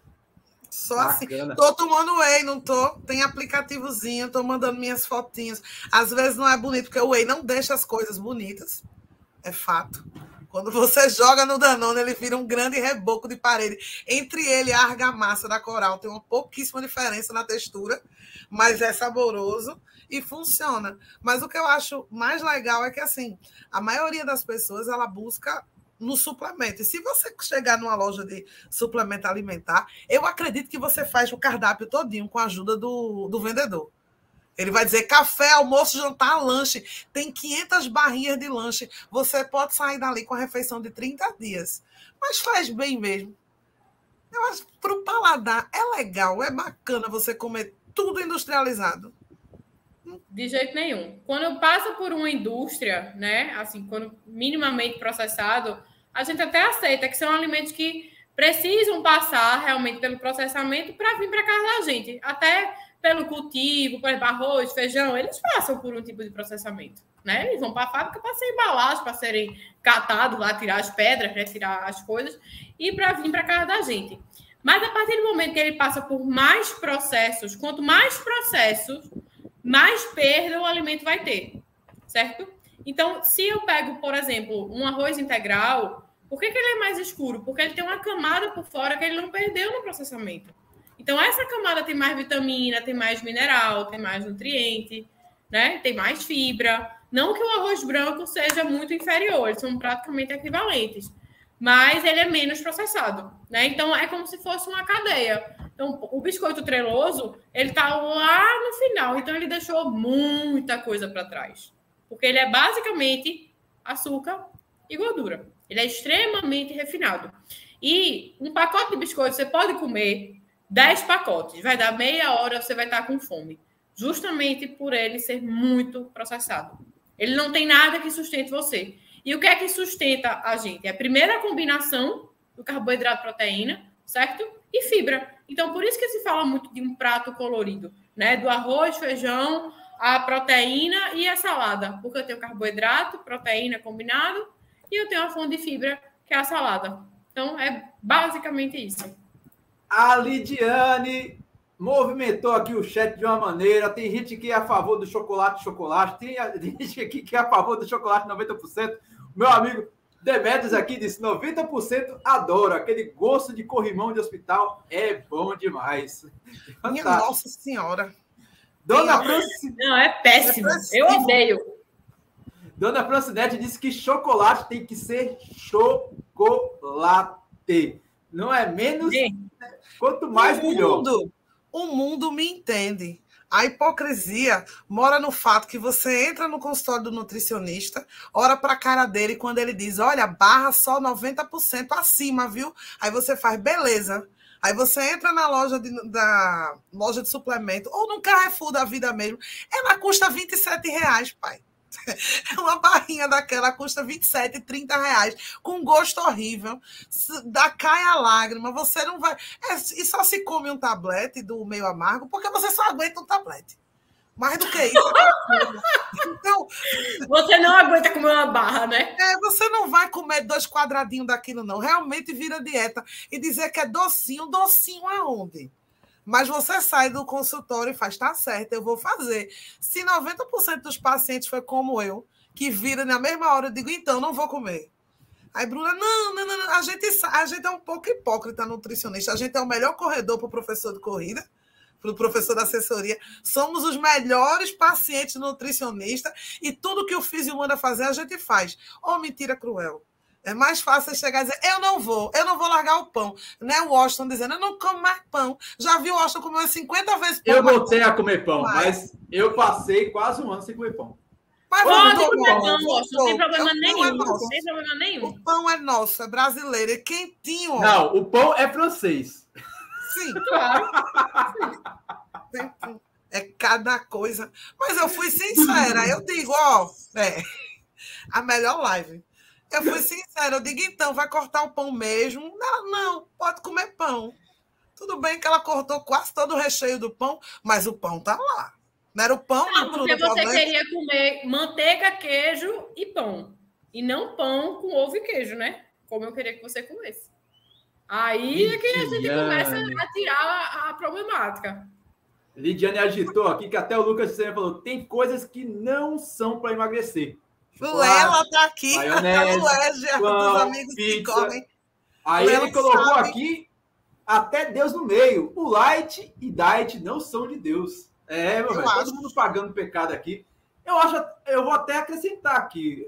Só bacana. Assim. Tô tomando whey, não tô? Tem aplicativozinho, tô mandando minhas fotinhas. Às vezes não é bonito, porque o whey não deixa as coisas bonitas. É fato. Quando você joga no Danone, ele vira um grande reboco de parede. Entre ele e a argamassa da Coral tem uma pouquíssima diferença na textura, mas é saboroso e funciona. Mas o que eu acho mais legal é que, assim, a maioria das pessoas, ela busca no suplemento. E se você chegar numa loja de suplemento alimentar, eu acredito que você faz o cardápio todinho com a ajuda do vendedor. Ele vai dizer café, almoço, jantar, lanche. Tem 500 barrinhas de lanche. Você pode sair dali com a refeição de 30 dias. Mas faz bem mesmo. Eu acho que para o paladar é legal, é bacana você comer tudo industrializado. De jeito nenhum. Quando passa por uma indústria, né, assim, quando minimamente processado, a gente até aceita que são alimentos que precisam passar realmente pelo processamento para vir para casa da gente. Até pelo cultivo, por exemplo, arroz, feijão, eles passam por um tipo de processamento, né? Eles vão para a fábrica para serem embalados, para serem catados lá, tirar as pedras, né, tirar as coisas e para vir para casa da gente. Mas a partir do momento que ele passa por mais processos, quanto mais processos, mais perda o alimento vai ter, certo? Então, se eu pego, por exemplo, um arroz integral, por que ele é mais escuro? Porque ele tem uma camada por fora que ele não perdeu no processamento. Então, essa camada tem mais vitamina, tem mais mineral, tem mais nutriente, né? Tem mais fibra. Não que o arroz branco seja muito inferior, eles são praticamente equivalentes, mas ele é menos processado, né? Então, é como se fosse uma cadeia. Então, o biscoito treloso, ele está lá no final. Então, ele deixou muita coisa para trás. Porque ele é basicamente açúcar e gordura. Ele é extremamente refinado. E um pacote de biscoito, você pode comer 10 pacotes. Vai dar meia hora, você vai estar com fome. Justamente por ele ser muito processado. Ele não tem nada que sustente você. E o que é que sustenta a gente? É a primeira combinação do carboidrato e proteína, certo? E fibra. Então, por isso que se fala muito de um prato colorido, né? Do arroz, feijão, a proteína e a salada. Porque eu tenho carboidrato, proteína combinado, e eu tenho a fonte de fibra, que é a salada. Então, é basicamente isso. A Lidiane movimentou aqui o chat de uma maneira. Tem gente que é a favor do chocolate. Tem gente aqui que é a favor do chocolate 90%. Meu amigo Demetrios aqui disse 90% adora. Aquele gosto de corrimão de hospital é bom demais. Minha Nossa Senhora. Dona Francinete. Não, é péssimo. Eu odeio. Dona Francinete disse que chocolate tem que ser chocolate. Não é menos, quanto mais melhor. O mundo me entende. A hipocrisia mora no fato que você entra no consultório do nutricionista, olha para a cara dele quando ele diz, olha, barra só 90% acima, viu? Aí você faz, beleza. Aí você entra na loja de suplemento, ou no Carrefour da vida mesmo, ela custa R$27, pai. Uma barrinha daquela custa R$27, R$30, com gosto horrível, cai a lágrima, você não vai... E só se come um tablete do meio amargo, porque você só aguenta um tablete. Mais do que isso. Então, você não aguenta comer uma barra, né? Você não vai comer 2 quadradinhos daquilo, não. Realmente vira dieta. E dizer que é docinho aonde? Mas você sai do consultório e faz, tá certo, eu vou fazer. Se 90% dos pacientes foi como eu, que vira na mesma hora, eu digo, então, não vou comer. Aí, Bruna, não. A gente é um pouco hipócrita nutricionista. A gente é o melhor corredor para o professor de corrida, para o professor da assessoria. Somos os melhores pacientes nutricionistas e tudo que o físio manda fazer, a gente faz. Mentira cruel. É mais fácil chegar e dizer, eu não vou largar o pão. Né? O Washington dizendo, eu não como mais pão. Já vi o Washington comer 50 vezes pão. Eu voltei a comer pão, mas eu passei quase um ano sem comer pão. Mas pode comer pão, Washington, não tem problema nenhum. Não tem problema nenhum. O pão é nosso, é brasileiro, é quentinho. Não, o pão é francês. Sim, claro. É cada coisa. Mas eu fui sincera, eu digo, a melhor live. Eu fui sincera, eu digo, então, vai cortar o pão mesmo? Não, pode comer pão. Tudo bem que ela cortou quase todo o recheio do pão, mas o pão tá lá. Não era o pão? Não, porque você queria comer manteiga, queijo e pão. E não pão com ovo e queijo, né? Como eu queria que você comesse. Aí é que a gente começa a tirar a problemática. Lidiane agitou aqui, que até o Lucas falou, tem coisas que não são para emagrecer. Ela tá aqui, maionese, pão, dos amigos pizza. Que comem. Aí ele colocou aqui até Deus no meio. O light e diet não são de Deus. Meu velho, todo mundo pagando pecado aqui. Eu vou até acrescentar aqui.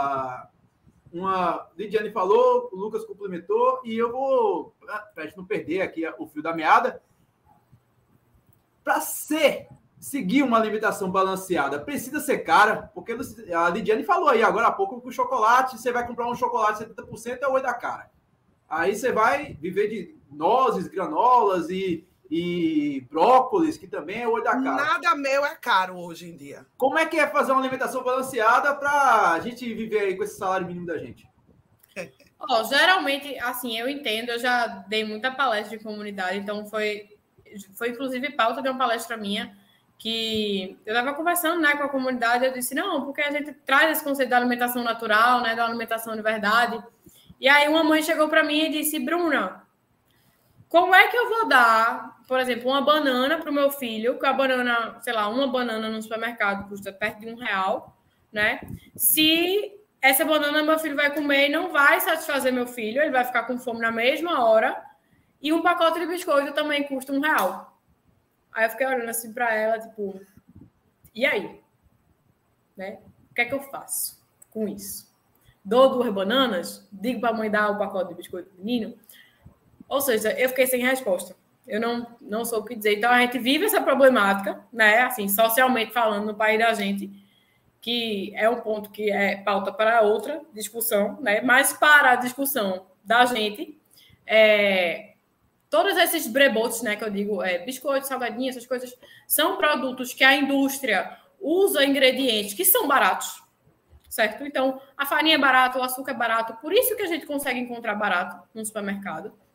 Uma Lidiane falou, o Lucas complementou, e eu vou, para a gente não perder aqui o fio da meada, para seguir uma alimentação balanceada, precisa ser cara, porque a Lidiane falou aí agora há pouco que o chocolate, você vai comprar um chocolate 70% é o olho da cara. Aí você vai viver de nozes, granolas e brócolis, que também é o olho da cara. Nada meu é caro hoje em dia. Como é que é fazer uma alimentação balanceada para a gente viver aí com esse salário mínimo da gente? Geralmente, assim, eu entendo, eu já dei muita palestra de comunidade, então foi inclusive pauta de uma palestra minha, que eu estava conversando, né, com a comunidade, eu disse, não, porque a gente traz esse conceito da alimentação natural, né, da alimentação de verdade. E aí uma mãe chegou para mim e disse, Bruna, como é que eu vou dar, por exemplo, uma banana para o meu filho, que a banana, sei lá, uma banana no supermercado custa perto de R$1, né? Se essa banana meu filho vai comer e não vai satisfazer meu filho, ele vai ficar com fome na mesma hora, e um pacote de biscoito também custa R$1. Aí eu fiquei olhando assim para ela, tipo, e aí? Né? O que é que eu faço com isso? Dou 2 bananas? Digo para a mãe dar o pacote de biscoito do menino? Ou seja, eu fiquei sem resposta. Eu não soube o que dizer. Então, a gente vive essa problemática, né? Assim, socialmente falando, no país da gente, que é um ponto que é pauta para outra discussão, né? Mas para a discussão da gente, todos esses brebotes, né, que eu digo, biscoito, salgadinho, essas coisas, são produtos que a indústria usa ingredientes que são baratos, certo? Então, a farinha é barata, o açúcar é barato, por isso que a gente consegue encontrar barato no supermercado,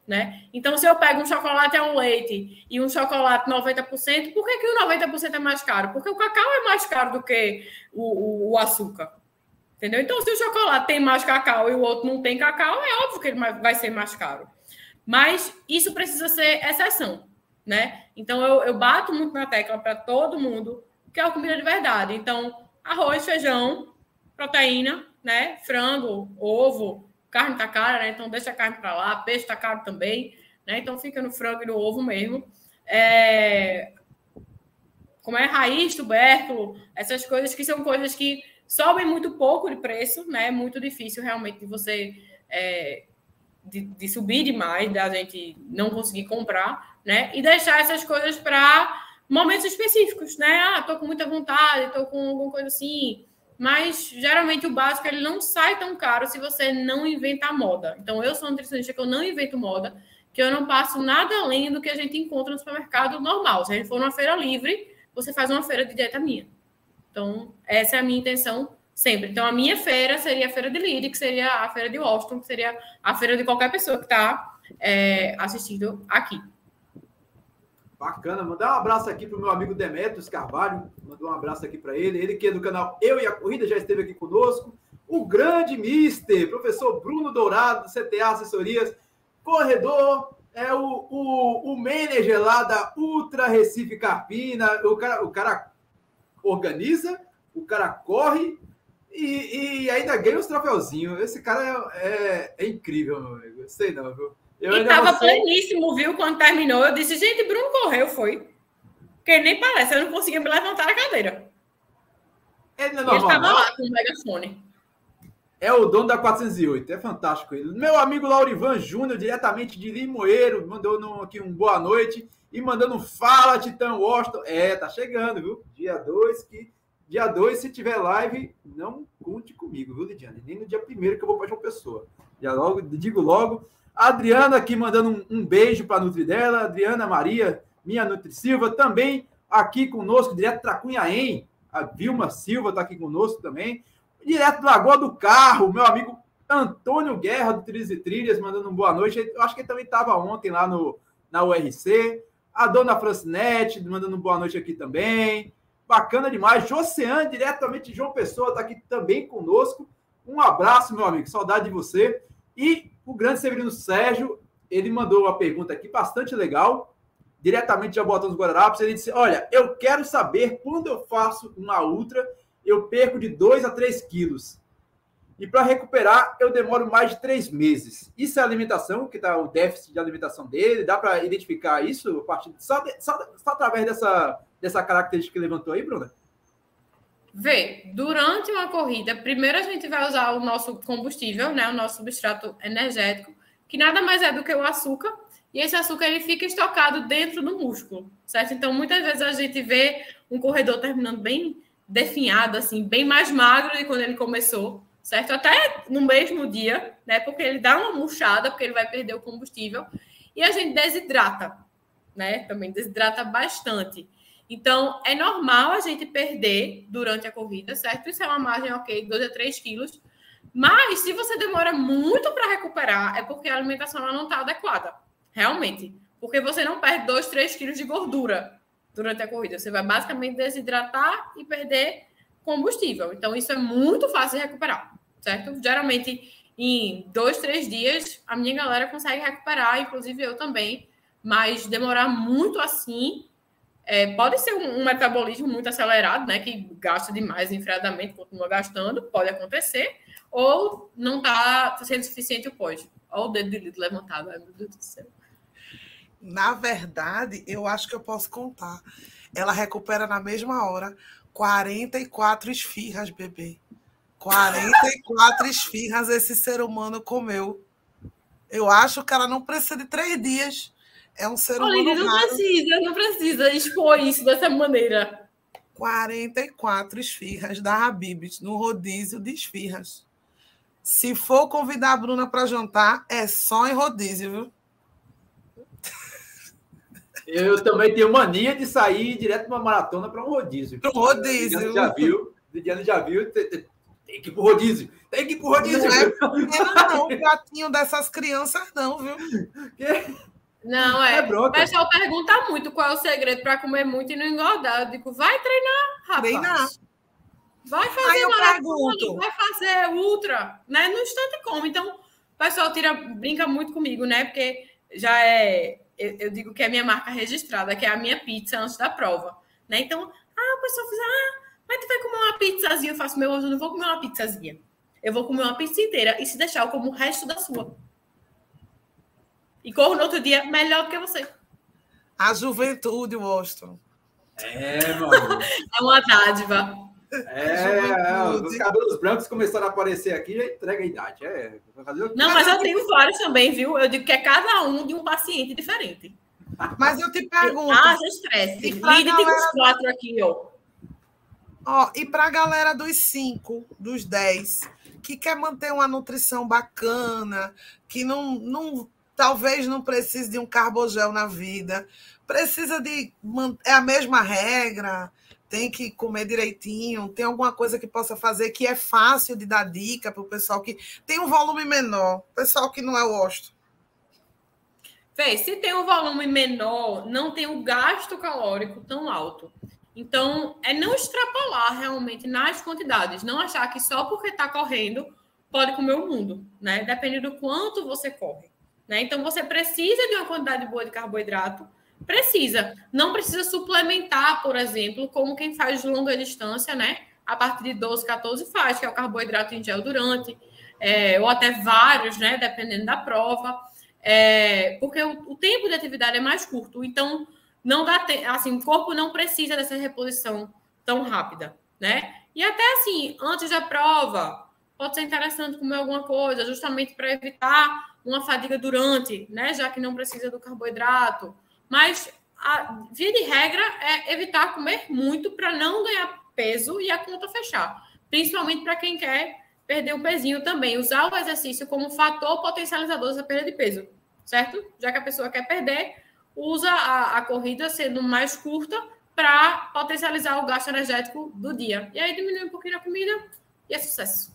né? Então, se eu pego um chocolate ao leite e um chocolate 90%, por que o 90% é mais caro? Porque o cacau é mais caro do que o açúcar. Entendeu? Então, se o chocolate tem mais cacau e o outro não tem cacau, é óbvio que ele vai ser mais caro. Mas isso precisa ser exceção, né? Então, eu bato muito na tecla para todo mundo que é a comida de verdade. Então, arroz, feijão, proteína, né? Frango, ovo, carne tá cara, né? Então, deixa a carne para lá, peixe tá caro também, né? Então, fica no frango e no ovo mesmo. Como é raiz, tubérculo, essas coisas que são coisas que sobem muito pouco de preço, né? É muito difícil realmente de você de subir demais, da gente não conseguir comprar, né? E deixar essas coisas para momentos específicos, né? Tô com muita vontade, tô com alguma coisa assim. Mas geralmente o básico ele não sai tão caro se você não inventar moda. Então eu sou nutricionista que eu não invento moda, que eu não passo nada além do que a gente encontra no supermercado normal. Se a gente for numa feira livre, você faz uma feira de dieta minha. Então, essa é a minha intenção sempre. Então, a minha feira seria a feira de Leeds, que seria a feira de Washington, que seria a feira de qualquer pessoa que está assistindo aqui. Bacana. Mandar um abraço aqui para o meu amigo Demetrios Carvalho. Mandou um abraço aqui para ele. Ele que é do canal Eu e a Corrida, já esteve aqui conosco. O grande mister, professor Bruno Dourado, do CTA Assessorias, corredor, o manager lá da Ultra Recife Carpina. O cara organiza, o cara corre e ainda ganha os troféuzinhos. Esse cara é incrível, meu amigo. Eu sei não, viu? E tava pleníssimo, viu? Quando terminou, eu disse, gente, Bruno correu, foi. Porque nem parece, eu não conseguia me levantar da cadeira. Ele não é normal, ele tava lá com o megafone. É o dono da 408, é fantástico ele. Meu amigo Laurivan Júnior, diretamente de Limoeiro, mandou aqui um boa noite e mandando um fala, Titã Washington. Tá chegando, viu? Dia 2, se tiver live, não conte comigo, viu, Lidiane? Nem no dia 1º que eu vou para João Pessoa. Digo logo. A Adriana aqui mandando um beijo para a Nutri dela. Adriana Maria, minha Nutri Silva, também aqui conosco, direto da Cunhaém. A Vilma Silva está aqui conosco também. Direto do Lagoa do Carro, meu amigo Antônio Guerra, do Trilhas e Trilhas, mandando uma boa noite. Eu acho que ele também estava ontem lá na URC. A dona Francinete, mandando uma boa noite aqui também. Bacana demais. Joceane, diretamente de João Pessoa, está aqui também conosco. Um abraço, meu amigo. Saudade de você. E o grande Severino Sérgio, ele mandou uma pergunta aqui bastante legal, diretamente de Jaboatão dos Guararapes. Ele disse, olha, eu quero saber quando eu faço uma ultra, eu perco de 2 a 3 quilos. E para recuperar, eu demoro mais de 3 meses. Isso é alimentação, que está o déficit de alimentação dele? Dá para identificar isso só através dessa característica que levantou aí, Bruna? Vê, durante uma corrida, primeiro a gente vai usar o nosso combustível, né, o nosso substrato energético, que nada mais é do que o açúcar, e esse açúcar ele fica estocado dentro do músculo, certo? Então, muitas vezes a gente vê um corredor terminando bem definhado, assim, bem mais magro do que quando ele começou, certo? Até no mesmo dia, né, porque ele dá uma murchada, porque ele vai perder o combustível, e a gente desidrata, né, também desidrata bastante. Então, é normal a gente perder durante a corrida, certo? Isso é uma margem, ok, 2 a 3 quilos. Mas, se você demora muito para recuperar, é porque a alimentação ela não está adequada. Realmente. Porque você não perde 2, 3 quilos de gordura durante a corrida. Você vai basicamente desidratar e perder combustível. Então, isso é muito fácil de recuperar, certo? Geralmente, em 2, 3 dias, a minha galera consegue recuperar, inclusive eu também. Mas demorar muito assim... pode ser um metabolismo muito acelerado, né? Que gasta demais enfriadamente, continua gastando, pode acontecer, ou não está sendo suficiente o pós. Olha o dedo de litro levantado, ai meu Deus do céu. Na verdade, eu acho que eu posso contar. Ela recupera na mesma hora 44 esfirras, bebê. 44 esfirras esse ser humano comeu. Eu acho que ela não precisa de 3 dias. É um ser humano raro. Não precisa expor isso dessa maneira. 44 esfirras da Habib's no rodízio de esfirras. Se for convidar a Bruna para jantar, é só em rodízio, viu? Eu também tenho mania de sair direto de uma maratona para um rodízio. Um rodízio. Lidiane já viu. Tem que ir pro rodízio. Tem que ir pro rodízio. Não, o pratinho dessas crianças não, viu? Não, o pessoal pergunta muito qual é o segredo para comer muito e não engordar. Eu digo, vai treinar, rapaz. Treinar. Vai fazer maratona, vai fazer ultra, né? No instante como. Então, o pessoal brinca muito comigo, né? Porque já eu digo que é minha marca registrada, que é a minha pizza antes da prova, né? Então, o pessoal diz, mas tu vai comer uma pizzazinha? Eu faço, eu não vou comer uma pizzazinha. Eu vou comer uma pizza inteira e se deixar, eu como o resto da sua. E corro no outro dia melhor do que você. A juventude, Washington. Mano. É uma dádiva. Os cabelos brancos começaram a aparecer aqui, já entrega a idade. Não, mas eu tenho vários também, viu? Eu digo que é cada um de um paciente diferente. Mas eu te pergunto... estresse. Lide tem uns 4 aqui, ó. E para a galera dos 5, dos 10, que quer manter uma nutrição bacana, que talvez não precise de um carbogel na vida, precisa de... É a mesma regra... Tem que comer direitinho, tem alguma coisa que possa fazer que é fácil de dar dica para o pessoal que tem um volume menor, pessoal que não é o Washington. Se tem um volume menor, não tem um gasto calórico tão alto. Então, é não extrapolar realmente nas quantidades, não achar que só porque está correndo pode comer o mundo, né? Depende do quanto você corre, né? Então, você precisa de uma quantidade boa de carboidrato. Não precisa suplementar, por exemplo, como quem faz de longa distância, né? A partir de 12, 14 faz, que é o carboidrato em gel durante, ou até vários, né? Dependendo da prova, porque o tempo de atividade é mais curto, então não dá assim, o corpo não precisa dessa reposição tão rápida, né? E até assim, antes da prova, pode ser interessante comer alguma coisa, justamente para evitar uma fadiga durante, né? Já que não precisa do carboidrato. Mas a via de regra é evitar comer muito para não ganhar peso e a conta fechar. Principalmente para quem quer perder o pezinho também. Usar o exercício como fator potencializador dessa perda de peso, certo? Já que a pessoa quer perder, usa a corrida sendo mais curta para potencializar o gasto energético do dia. E aí diminui um pouquinho a comida e é sucesso.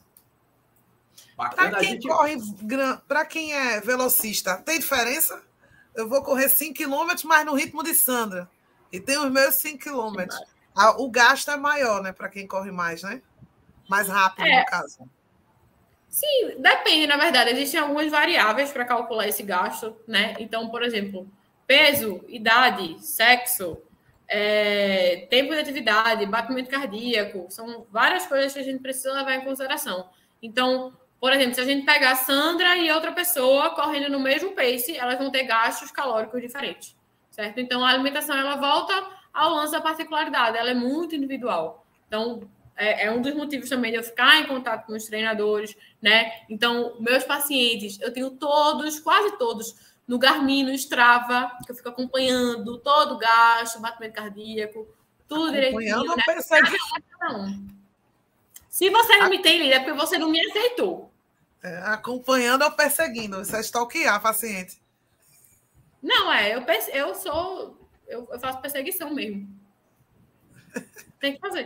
Para quem é velocista, tem diferença? Eu vou correr 5 km, mas no ritmo de Sandra. E tem os meus 5 km. O gasto é maior, né? Para quem corre mais, né? Mais rápido, no caso. Sim, depende, na verdade. Existem algumas variáveis para calcular esse gasto, né? Então, por exemplo, peso, idade, sexo, tempo de atividade, batimento cardíaco. São várias coisas que a gente precisa levar em consideração. Então... Por exemplo, se a gente pegar a Sandra e outra pessoa correndo no mesmo pace, elas vão ter gastos calóricos diferentes, certo? Então, a alimentação, ela volta ao lance da particularidade, ela é muito individual. Então, é um dos motivos também de eu ficar em contato com os treinadores, né? Então, meus pacientes, eu tenho quase todos, no Garmin, no Strava, que eu fico acompanhando todo o gasto, batimento cardíaco, tudo direitinho, né? Se você não me tem, Lídia, é porque você não me aceitou. Acompanhando ou perseguindo? Isso é stalkear, paciente. Não, eu faço perseguição mesmo. Tem que fazer.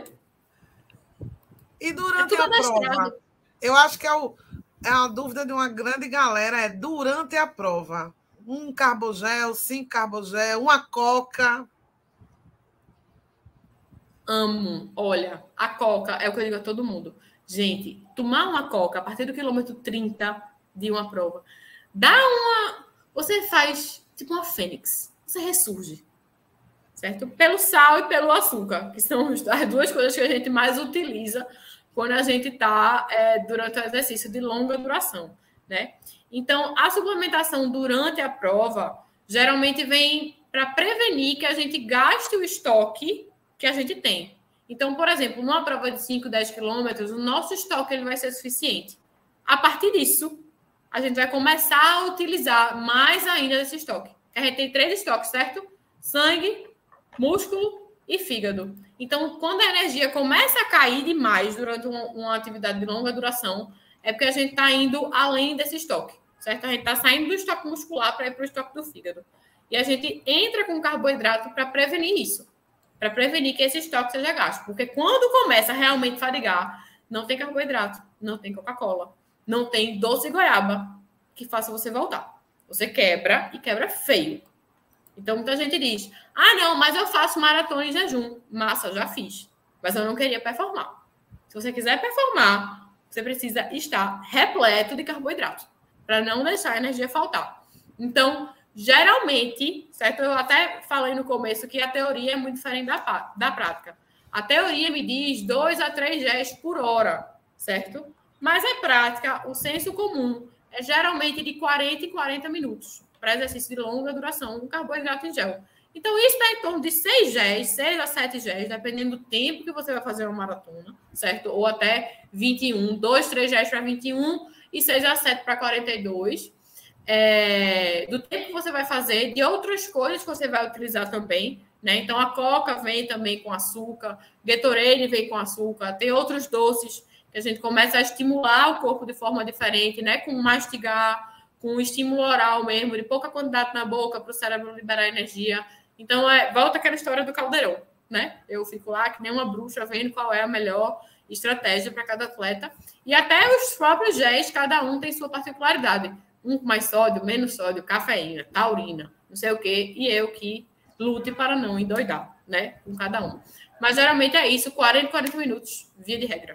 E durante a prova? Eu acho que é a dúvida de uma grande galera, durante a prova. 1 carbogel, 5 carbogel, uma coca. Amo. Olha, a coca é o que eu digo a todo mundo. Gente, tomar uma coca a partir do quilômetro 30 de uma prova, você faz tipo uma fênix. Você ressurge. Certo? Pelo sal e pelo açúcar, que são as 2 coisas que a gente mais utiliza quando a gente está durante o exercício de longa duração, né? Então, a suplementação durante a prova geralmente vem para prevenir que a gente gaste o estoque que a gente tem. Então, por exemplo, numa prova de 5, 10 quilômetros, o nosso estoque ele vai ser suficiente. A partir disso, a gente vai começar a utilizar mais ainda desse estoque. A gente tem 3 estoques, certo? Sangue, músculo e fígado. Então, quando a energia começa a cair demais durante uma atividade de longa duração, é porque a gente está indo além desse estoque, certo? A gente está saindo do estoque muscular para ir para o estoque do fígado. E a gente entra com carboidrato para prevenir isso, para prevenir que esse estoque seja gasto. Porque quando começa a realmente fadigar, não tem carboidrato, não tem Coca-Cola, não tem doce de goiaba que faça você voltar. Você quebra e quebra feio. Então, muita gente diz, não, mas eu faço maratona em jejum. Massa, já fiz. Mas eu não queria performar. Se você quiser performar, você precisa estar repleto de carboidrato para não deixar a energia faltar. Então, geralmente, certo? Eu até falei no começo que a teoria é muito diferente da prática. A teoria me diz 2 a 3 géis por hora, certo? Mas a prática, o senso comum, é geralmente de 40 e 40 minutos para exercício de longa duração com carboidrato em gel. Então, isso dá em torno de 6 géis, 6 a 7 géis, dependendo do tempo que você vai fazer uma maratona, certo? Ou até 21, 2, 3 géis para 21 e 6 a 7 para 42. Do tempo que você vai fazer, de outras coisas que você vai utilizar também, né? Então, a Coca vem também com açúcar, Gatorade vem com açúcar, tem outros doces que a gente começa a estimular o corpo de forma diferente, né? Com mastigar, com um estímulo oral mesmo, de pouca quantidade na boca para o cérebro liberar energia. Então, volta aquela história do caldeirão, né? Eu fico lá que nem uma bruxa vendo qual é a melhor estratégia para cada atleta. E até os próprios géis, cada um tem sua particularidade. Um com mais sódio, menos sódio, cafeína, taurina, não sei o quê. E eu que lute para não endoidar, né? Com cada um. Mas geralmente é isso, 40 minutos, via de regra.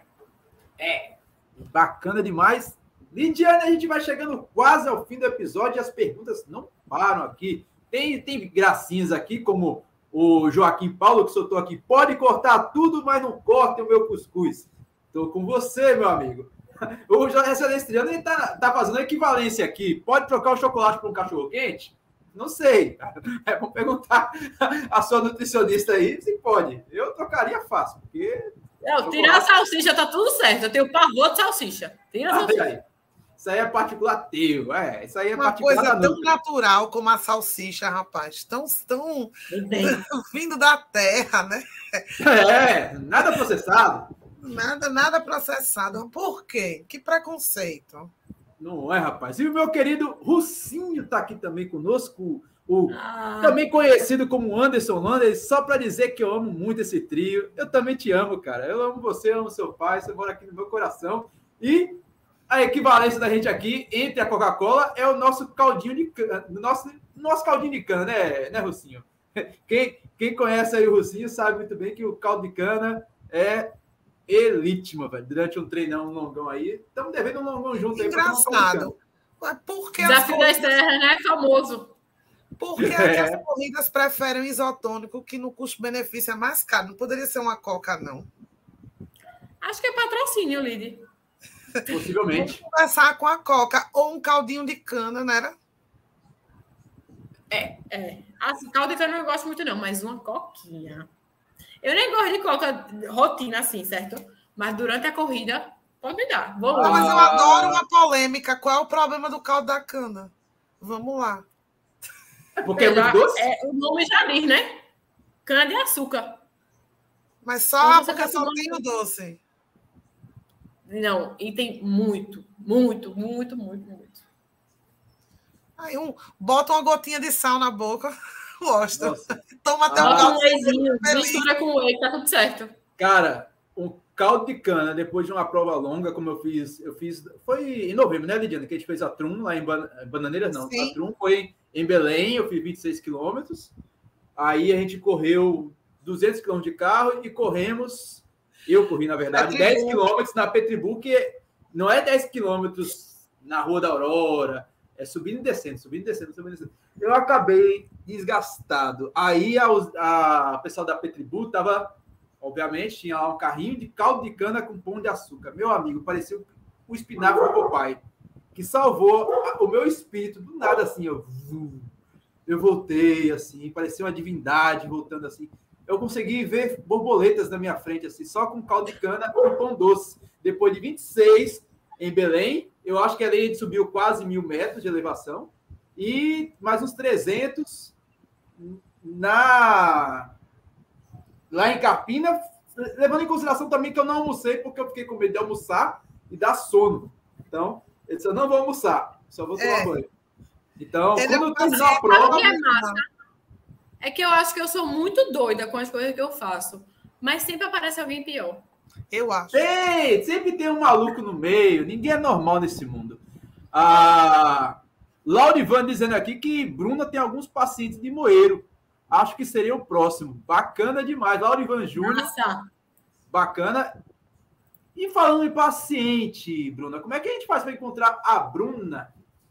Bacana demais. Lidiane, a gente vai chegando quase ao fim do episódio e as perguntas não param aqui. Tem gracinhas aqui, como o Joaquim Paulo, que soltou aqui. Pode cortar tudo, mas não corte o meu cuscuz. Estou com você, meu amigo. O Excelência Triano, ele tá fazendo a equivalência aqui. Pode trocar o chocolate por um cachorro-quente? Não sei. Vamos perguntar a sua nutricionista aí se pode. Eu trocaria fácil, porque... Tirar a salsicha, tá tudo certo. Eu tenho pavor de salsicha. Tira a salsicha. Aí. Isso aí é particular teu. Isso aí é uma particular coisa tão natural como a salsicha, rapaz. Tão vindo da terra, né? Nada processado. Nada processado. Por quê? Que preconceito. Não é, rapaz. E o meu querido Russinho está aqui também conosco, também conhecido como Anderson Lander, só para dizer que eu amo muito esse trio. Eu também te amo, cara. Eu amo você, amo seu pai, você mora aqui no meu coração. E a equivalência da gente aqui entre a Coca-Cola é o nosso caldinho de cana, nosso caldinho de cana, né, Russinho? Quem conhece aí o Russinho sabe muito bem que o caldo de cana é elite, meu velho. Durante um treinão longão aí. Estamos devendo um longão junto aí. Engraçado. Mas por que Desafio das Terras, né? Famoso. Por que as corridas preferem o isotônico, que no custo-benefício é mais caro? Não poderia ser uma Coca, não? Acho que é patrocínio, Lide. Possivelmente. Vamos conversar com a Coca ou um caldinho de cana, não era? Assim, caldo de cana eu não gosto muito, não, mas uma coquinha. Eu nem gosto de coca rotina, assim, certo? Mas durante a corrida, pode me dar. Vou lá. Mas eu adoro uma polêmica. Qual é o problema do caldo da cana? Vamos lá. Porque é muito doce? O nome já diz, né? Cana de açúcar. Mas só porque só tem o doce. Não, e tem muito. Aí bota uma gotinha de sal na boca, gosta. Nossa. Toma até um caldo. Mistura com whey, tá tudo certo. Cara, um caldo de cana, depois de uma prova longa, como eu fiz, foi em novembro, né, Lidiana? Que a gente fez a Trum lá em Bananeiras, não. Sim. A Trum foi em Belém, eu fiz 26 quilômetros. Aí a gente correu 200 quilômetros de carro e corremos, eu corri, na verdade, 10 quilômetros na Petribu, que não é 10 quilômetros na Rua da Aurora, é subindo e descendo. Eu acabei desgastado. Aí a pessoal da Petribu tava, obviamente, tinha lá um carrinho de caldo de cana com pão de açúcar. Meu amigo, parecia o espinafre do Popeye, que salvou o meu espírito do nada, assim, eu voltei, assim, parecia uma divindade voltando, assim. Eu consegui ver borboletas na minha frente, assim, só com caldo de cana e pão doce. Depois de 26 em Belém, eu acho que ali a gente subiu quase 1.000 metros de elevação e mais uns 300 lá em Carpina, levando em consideração também que eu não almocei, porque eu fiquei com medo de almoçar e dar sono. Então, eu disse, eu não vou almoçar, só vou tomar banho. Então, quando eu terminar a prova... É que eu acho que eu sou muito doida com as coisas que eu faço, mas sempre aparece alguém pior. Eu acho. Sempre tem um maluco no meio. Ninguém é normal nesse mundo. Laurivan dizendo aqui que Bruna tem alguns pacientes de moeiro. Acho que seria o próximo. Bacana demais. Laurivan Júnior. Nossa. Bacana. E falando em paciente, Bruna, como é que a gente faz para encontrar a Bruna?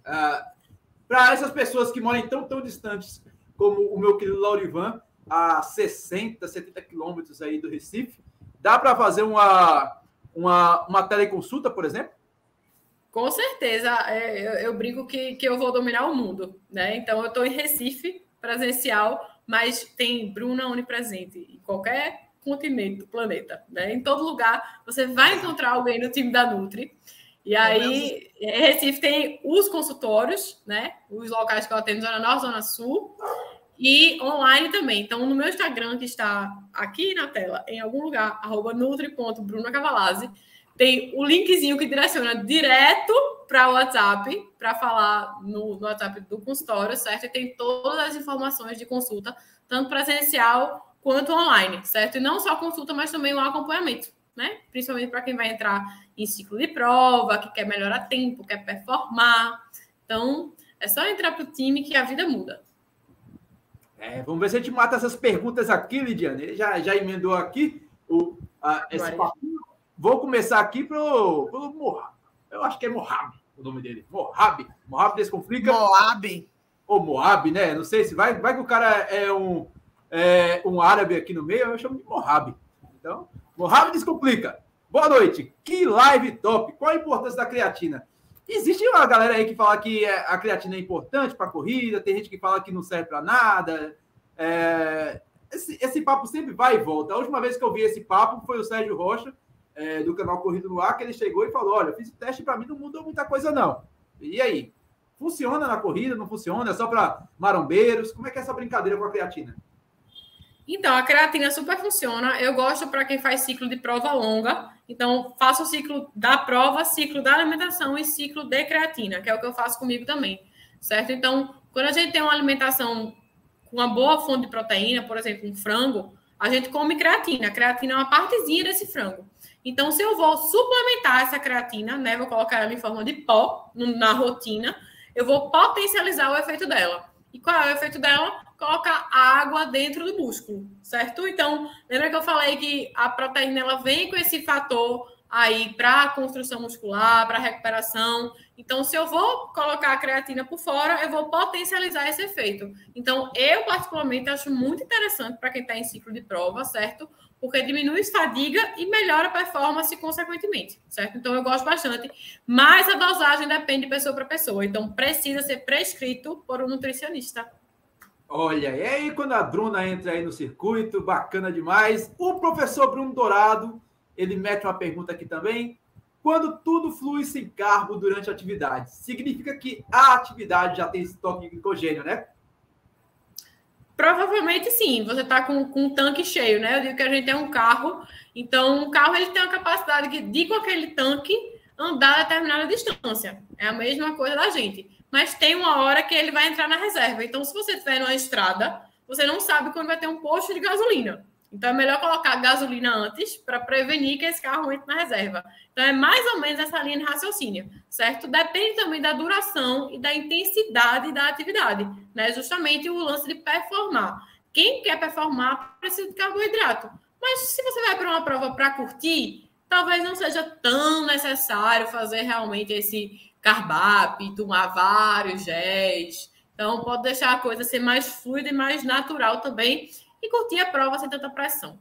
Para essas pessoas que moram tão distantes como o meu querido Laurivan, a 60, 70 quilômetros aí do Recife, dá para fazer uma teleconsulta, por exemplo? Com certeza. Eu brinco que eu vou dominar o mundo, né? Então, eu estou em Recife, presencial, mas tem Bruna onipresente em qualquer continente do planeta, né? Em todo lugar, você vai encontrar alguém no time da Nutri. E aí, Recife tem os consultórios, né? Os locais que eu atendo, Zona Norte, Zona Sul, e online também. Então, no meu Instagram, que está aqui na tela, em algum lugar, @nutri.brunacavalazzi, tem o linkzinho que direciona direto para o WhatsApp, para falar no WhatsApp do consultório, certo? E tem todas as informações de consulta, tanto presencial quanto online, certo? E não só consulta, mas também o acompanhamento, né? Principalmente para quem vai entrar em ciclo de prova, que quer melhorar tempo, quer performar. Então, é só entrar para o time que a vida muda. Vamos ver se a gente mata essas perguntas aqui, Lidiane. Ele já emendou aqui esse papinho. Vou começar aqui pelo Mohab. Eu acho que é Mohab o nome dele. Mohab Descomplica. Moab. Ou Moab, né? Não sei se vai que o cara é um árabe aqui no meio, eu chamo de Mohab. Então, Mohab Descomplica. Boa noite. Que live top. Qual a importância da creatina? Existe uma galera aí que fala que a creatina é importante para a corrida, tem gente que fala que não serve para nada. Esse papo sempre vai e volta. A última vez que eu vi esse papo foi o Sérgio Rocha, do canal Corrida no Ar, que ele chegou e falou: olha, eu fiz o teste, para mim não mudou muita coisa não. E aí? Funciona na corrida, não funciona? É só para marombeiros? Como é que é essa brincadeira com a creatina? Então, a creatina super funciona. Eu gosto para quem faz ciclo de prova longa. Então, faço o ciclo da prova, ciclo da alimentação e ciclo de creatina, que é o que eu faço comigo também, certo? Então, quando a gente tem uma alimentação com uma boa fonte de proteína, por exemplo, um frango, a gente come creatina. A creatina é uma partezinha desse frango. Então, se eu vou suplementar essa creatina, né, vou colocar ela em forma de pó na rotina, eu vou potencializar o efeito dela. E qual é o efeito dela? Colocar água dentro do músculo, certo? Então, lembra que eu falei que a proteína ela vem com esse fator aí para a construção muscular, para a recuperação. Então, se eu vou colocar a creatina por fora, eu vou potencializar esse efeito. Então, eu particularmente acho muito interessante para quem está em ciclo de prova, certo? Porque diminui fadiga e melhora a performance consequentemente, certo? Então, eu gosto bastante. Mas a dosagem depende de pessoa para pessoa. Então, precisa ser prescrito por um nutricionista. Olha, e aí quando a Bruna entra aí no circuito, bacana demais. O professor Bruno Dourado, ele mete uma pergunta aqui também. Quando tudo flui sem carbo durante a atividade, significa que a atividade já tem estoque de glicogênio, né? Provavelmente sim, você está com um tanque cheio, né? Eu digo que a gente é um carro, então um carro ele tem a capacidade de com aquele tanque andar a determinada distância. É a mesma coisa da gente. Mas tem uma hora que ele vai entrar na reserva. Então, se você estiver numa estrada, você não sabe quando vai ter um posto de gasolina. Então, é melhor colocar gasolina antes para prevenir que esse carro entre na reserva. Então, é mais ou menos essa linha de raciocínio, certo? Depende também da duração e da intensidade da atividade, né? Justamente o lance de performar. Quem quer performar precisa de carboidrato. Mas se você vai para uma prova para curtir, talvez não seja tão necessário fazer realmente esse carb-up, tomar vários géis. Então, pode deixar a coisa ser mais fluida e mais natural também e curtir a prova sem tanta pressão.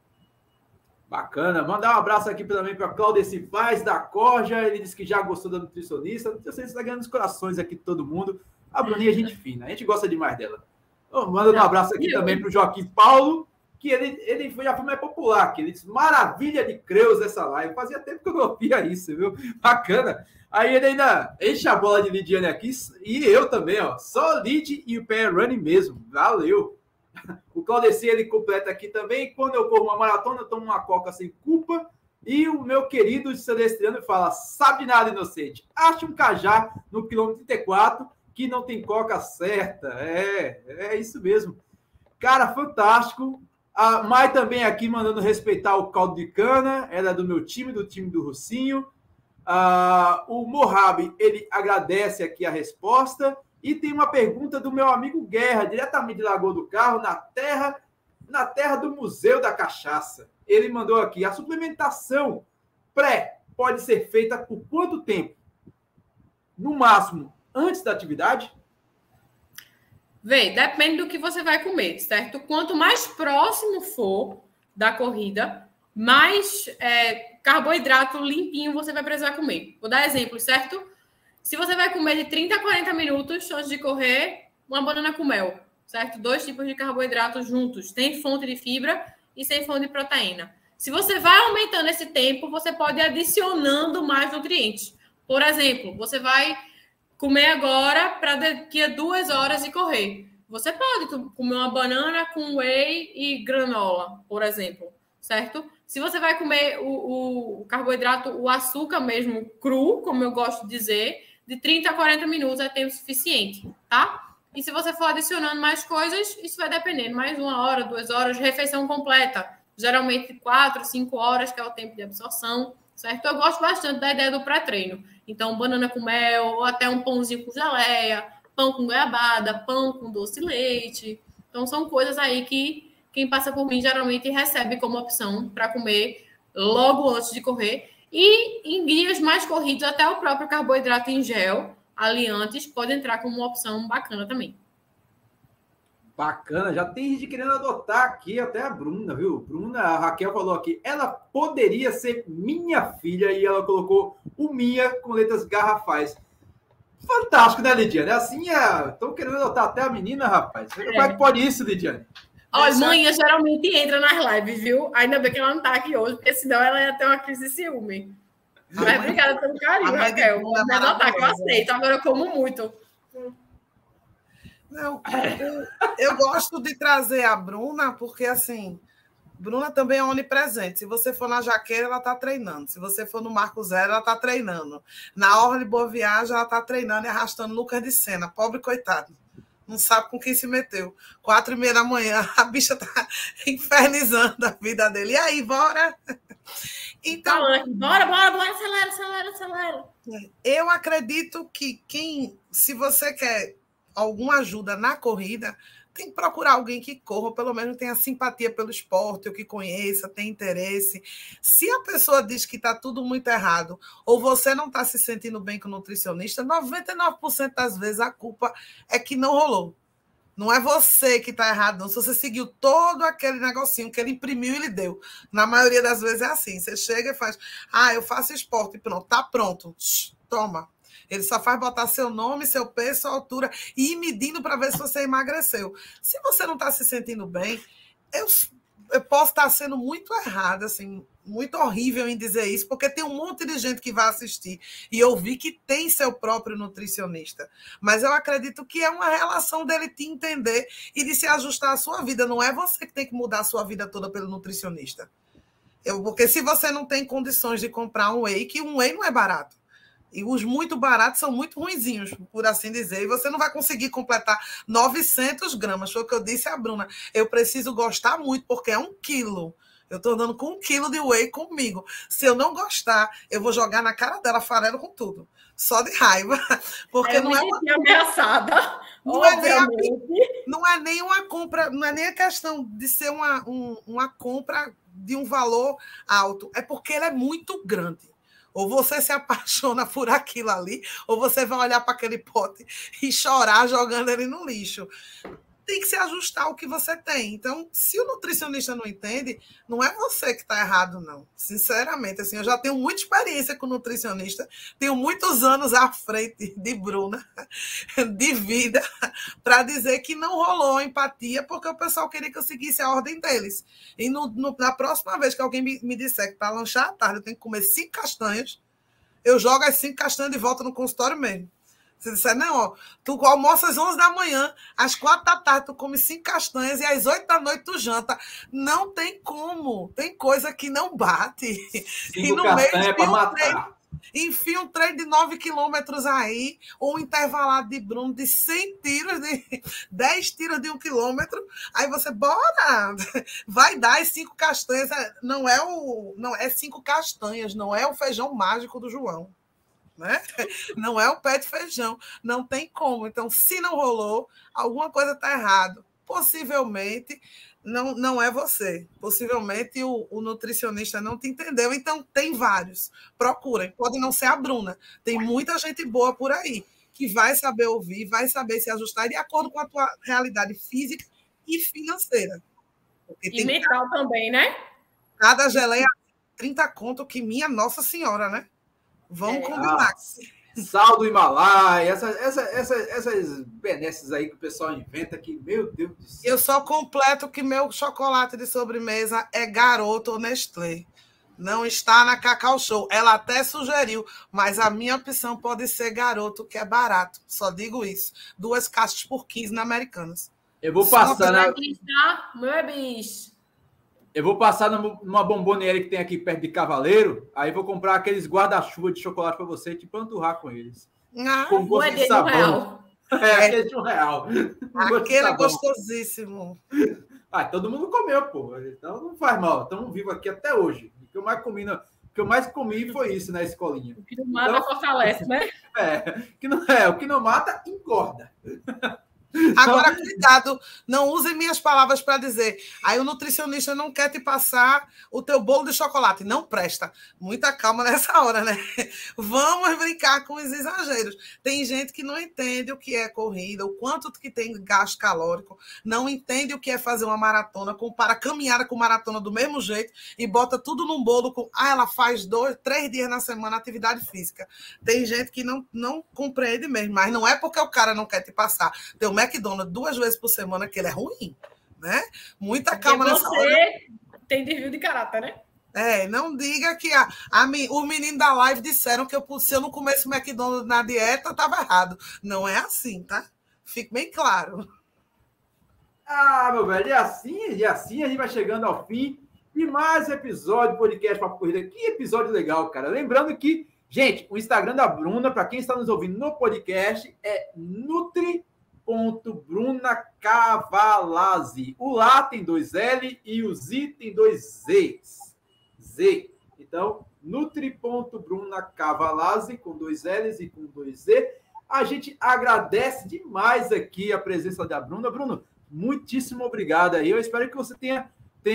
Bacana. Mandar um abraço aqui também para Claudeci Paz, da Corja. Ele disse que já gostou da nutricionista. A nutricionista está ganhando os corações aqui de todo mundo. A Bruninha é gente fina. A gente gosta demais dela. Mandando um abraço aqui também para o Joaquim Paulo, que ele já foi mais popular, que ele disse, maravilha de Creus essa live. Fazia tempo que eu não via isso, viu? Bacana. Aí ele ainda enche a bola de Lidiane aqui, e eu também, ó. Só Lid e o pé running mesmo. Valeu. O Claudeci, ele completa aqui também. Quando eu corro uma maratona, eu tomo uma coca sem culpa. E o meu querido Celestriano fala, sabe nada, inocente. Acha um cajá no quilômetro 34 que não tem coca certa. É isso mesmo. Cara, fantástico. A Mai também aqui mandando respeitar o caldo de cana. Ela é do meu time, do time do Russinho. O Mohabi, ele agradece aqui a resposta. E tem uma pergunta do meu amigo Guerra, diretamente de Lagoa do Carro, na terra do Museu da Cachaça. Ele mandou aqui: a suplementação pré pode ser feita por quanto tempo? No máximo, antes da atividade? Depende do que você vai comer, certo? Quanto mais próximo for da corrida, mais carboidrato limpinho você vai precisar comer. Vou dar exemplo, certo? Se você vai comer de 30 a 40 minutos antes de correr, uma banana com mel, certo? 2 tipos de carboidratos juntos. Tem fonte de fibra e sem fonte de proteína. Se você vai aumentando esse tempo, você pode ir adicionando mais nutrientes. Por exemplo, você vai comer agora para daqui a 2 horas e correr. Você pode comer uma banana com whey e granola, por exemplo, certo? Se você vai comer o carboidrato, o açúcar mesmo, cru, como eu gosto de dizer, de 30 a 40 minutos é tempo suficiente, tá? E se você for adicionando mais coisas, isso vai depender. Mais 1 hora, 2 horas, refeição completa. Geralmente 4, 5 horas, que é o tempo de absorção, certo? Eu gosto bastante da ideia do pré-treino. Então, banana com mel, ou até um pãozinho com geleia, pão com goiabada, pão com doce de leite. Então, são coisas aí que quem passa por mim geralmente recebe como opção para comer logo antes de correr. E em dias mais corridos, até o próprio carboidrato em gel, ali antes, pode entrar como uma opção bacana também. Bacana, já tem gente querendo adotar aqui, até a Bruna, viu? A Raquel falou aqui, ela poderia ser minha filha, e ela colocou o minha com letras garrafais. Fantástico, né, Lidiane? Assim, estão querendo adotar até a menina, rapaz. Como é que pode isso, Lidiane? Olha, mãe geralmente entra nas lives, viu? Ainda bem que ela não tá aqui hoje, porque senão ela ia ter uma crise de ciúme. Mas obrigada pelo carinho, Raquel. Vou anotar que eu aceito, agora eu como muito. Não, eu gosto de trazer a Bruna, porque, assim, Bruna também é onipresente. Se você for na Jaqueira, ela está treinando. Se você for no Marco Zero, ela está treinando. Na Orla de Boa Viagem, ela está treinando e arrastando Lucas de Sena. Pobre coitado. Não sabe com quem se meteu. 4h30 da manhã, a bicha está infernizando a vida dele. E aí, bora? Então, bora, acelera. Eu acredito que se você quer alguma ajuda na corrida, tem que procurar alguém que corra, pelo menos tenha simpatia pelo esporte, ou que conheça, tenha interesse. Se a pessoa diz que está tudo muito errado, ou você não está se sentindo bem com o nutricionista, 99% das vezes a culpa é que não rolou. Não é você que está errado, não. Se você seguiu todo aquele negocinho que ele imprimiu e lhe deu. Na maioria das vezes é assim. Você chega e faz, eu faço esporte, pronto, tá pronto. Toma. Ele só faz botar seu nome, seu peso, sua altura e ir medindo para ver se você emagreceu. Se você não está se sentindo bem, eu posso estar sendo muito errada, assim, muito horrível em dizer isso, porque tem um monte de gente que vai assistir e ouvir que tem seu próprio nutricionista. Mas eu acredito que é uma relação dele te entender e de se ajustar à sua vida. Não é você que tem que mudar a sua vida toda pelo nutricionista. Porque se você não tem condições de comprar um whey, que um whey não é barato. E os muito baratos são muito ruinzinhos, por assim dizer. E você não vai conseguir completar 900 gramas. Foi o que eu disse à Bruna. Eu preciso gostar muito, porque é 1 quilo. Eu estou andando com 1 quilo de whey comigo. Se eu não gostar, eu vou jogar na cara dela farelo com tudo. Só de raiva. Porque não é uma ameaçada. Não é nem uma compra, não é nem a questão de ser uma compra de um valor alto. É porque ele é muito grande. Ou você se apaixona por aquilo ali, ou você vai olhar para aquele pote e chorar jogando ele no lixo. Tem que se ajustar ao que você tem. Então, se o nutricionista não entende, não é você que está errado, não. Sinceramente, assim, eu já tenho muita experiência com nutricionista, tenho muitos anos à frente de Bruna, de vida, para dizer que não rolou empatia, porque o pessoal queria que eu seguisse a ordem deles. E na próxima vez que alguém me disser que para lanchar à tarde eu tenho que comer 5 castanhas, eu jogo as 5 castanhas de volta no consultório mesmo. Você disser, não, tu almoça às 11 da manhã, às 4 da tarde tu come 5 castanhas e às 8 da noite tu janta. Não tem como. Tem coisa que não bate. 5 castanhas é para matar. Enfia um treino de 9 quilômetros aí, ou um intervalado de Bruno de 100 tiros, de 10 tiros de 1 quilômetro. Aí você, bora! Vai dar as 5 castanhas. Não é 5 castanhas, não é o feijão mágico do João. Né? Não é o pé de feijão. Não tem como. Então, se não rolou, alguma coisa está errada. Possivelmente não é você. Possivelmente o nutricionista não te entendeu. Então, tem vários. Procurem. Pode não ser a Bruna. Tem muita gente boa por aí que vai saber ouvir, vai saber se ajustar de acordo com a tua realidade física e financeira. E mental também, né? Cada geleia 30 conto que minha Nossa Senhora, né? Vamos combinar. Sal do Himalaia, essas benesses aí que o pessoal inventa que, meu Deus do céu. Eu só completo que meu chocolate de sobremesa é Garoto Nestlé. Não está na Cacau Show. Ela até sugeriu, mas a minha opção pode ser Garoto, que é barato. Só digo isso. 2 caixas por 15 na Americanas. Eu vou passar na... Eu vou passar numa bomboniere que tem aqui perto de Cavaleiro, aí vou comprar aqueles guarda-chuva de chocolate para você e te panturrar com eles. Com gosto de sabão. Aquele de R$1. Aquele é gostosíssimo. Todo mundo comeu, pô. Então não faz mal. Estamos vivos aqui até hoje. O que eu mais comi foi isso na escolinha. O que não mata fortalece, né? O que não mata engorda. Agora, cuidado, não use minhas palavras para dizer. Aí o nutricionista não quer te passar o teu bolo de chocolate. Não presta. Muita calma nessa hora, né? Vamos brincar com os exageros. Tem gente que não entende o que é corrida, o quanto que tem gasto calórico, não entende o que é fazer uma maratona, compara caminhada com maratona do mesmo jeito e bota tudo num bolo com... ela faz 2, 3 dias na semana atividade física. Tem gente que não compreende mesmo, mas não é porque o cara não quer te passar. Teu McDonald's 2 vezes por semana, que ele é ruim, né? Muita calma nessa hora. Você tem desvio de caráter, né? Não diga que os meninos da live disseram que se eu não comesse McDonald's na dieta, estava errado. Não é assim, tá? Fique bem claro. Meu velho, e assim a gente vai chegando ao fim de mais um episódio do podcast Papo Corrida. Que episódio legal, cara. Lembrando que, gente, o Instagram da Bruna, para quem está nos ouvindo no podcast, é Bruna Cavalazzi. O lá tem 2 L e o Z tem 2 Z. Então, Nutri.Bruna Cavalazzi com 2 L's e com 2 Z. A gente agradece demais aqui a presença da Bruna. Bruno, muitíssimo obrigado aí. Eu espero que você tenha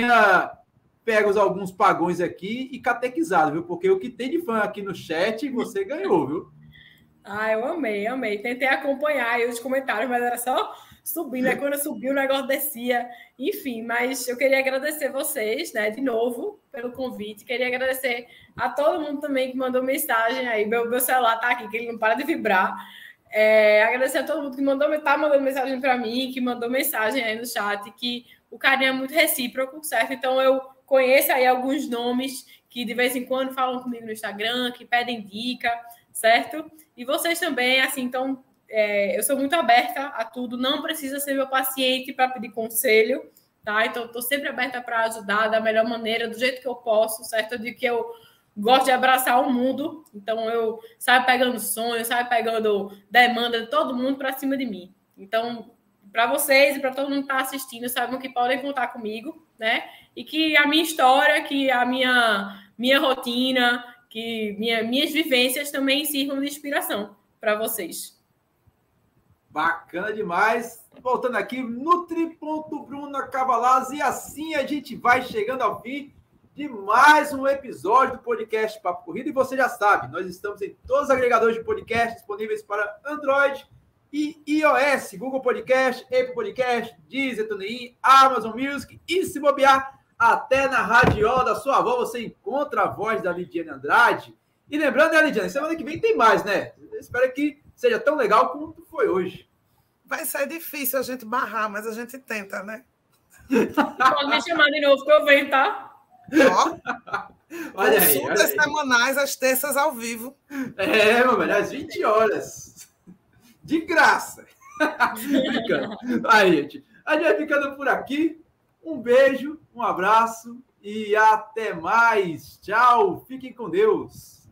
pego alguns pagões aqui e catequizado, viu? Porque o que tem de fã aqui no chat, você ganhou, viu? Eu amei. Tentei acompanhar aí os comentários, mas era só subindo. Aí quando eu subi, o negócio descia. Enfim, mas eu queria agradecer vocês, né, de novo, pelo convite. Queria agradecer a todo mundo também que mandou mensagem aí. Meu celular tá aqui, que ele não para de vibrar. Agradecer a todo mundo que tá mandando mensagem para mim, que mandou mensagem aí no chat, que o carinho é muito recíproco, certo? Então, eu conheço aí alguns nomes que de vez em quando falam comigo no Instagram, que pedem dica, certo? E vocês também, assim, então, eu sou muito aberta a tudo, não precisa ser meu paciente para pedir conselho, tá? Então, estou sempre aberta para ajudar da melhor maneira, do jeito que eu posso, certo? Eu digo que eu gosto de abraçar o mundo, então eu saio pegando sonhos, saio pegando demanda de todo mundo para cima de mim. Então, para vocês e para todo mundo que está assistindo, saibam que podem contar comigo, né? E que a minha história, que a minha rotina, que minhas vivências também sirvam de inspiração para vocês. Bacana demais. Voltando aqui, Nutri.Bruna Cavalazzi. E assim a gente vai chegando ao fim de mais um episódio do podcast Papo Corrida. E você já sabe, nós estamos em todos os agregadores de podcast disponíveis para Android e iOS, Google Podcast, Apple Podcast, Deezer, TuneIn, Amazon Music e, se bobear, até na radiola da sua avó você encontra a voz da Lidiane Andrade. E lembrando, né, Lidiane, semana que vem tem mais, né? Eu espero que seja tão legal como foi hoje. Vai ser difícil a gente barrar, mas a gente tenta, né? Pode me chamar de novo que eu venho, tá? Olha consultas semanais às terças ao vivo. Meu velho, às 20 horas. De graça. Aí, gente. A gente vai ficando por aqui. Um beijo, um abraço e até mais. Tchau. Fiquem com Deus.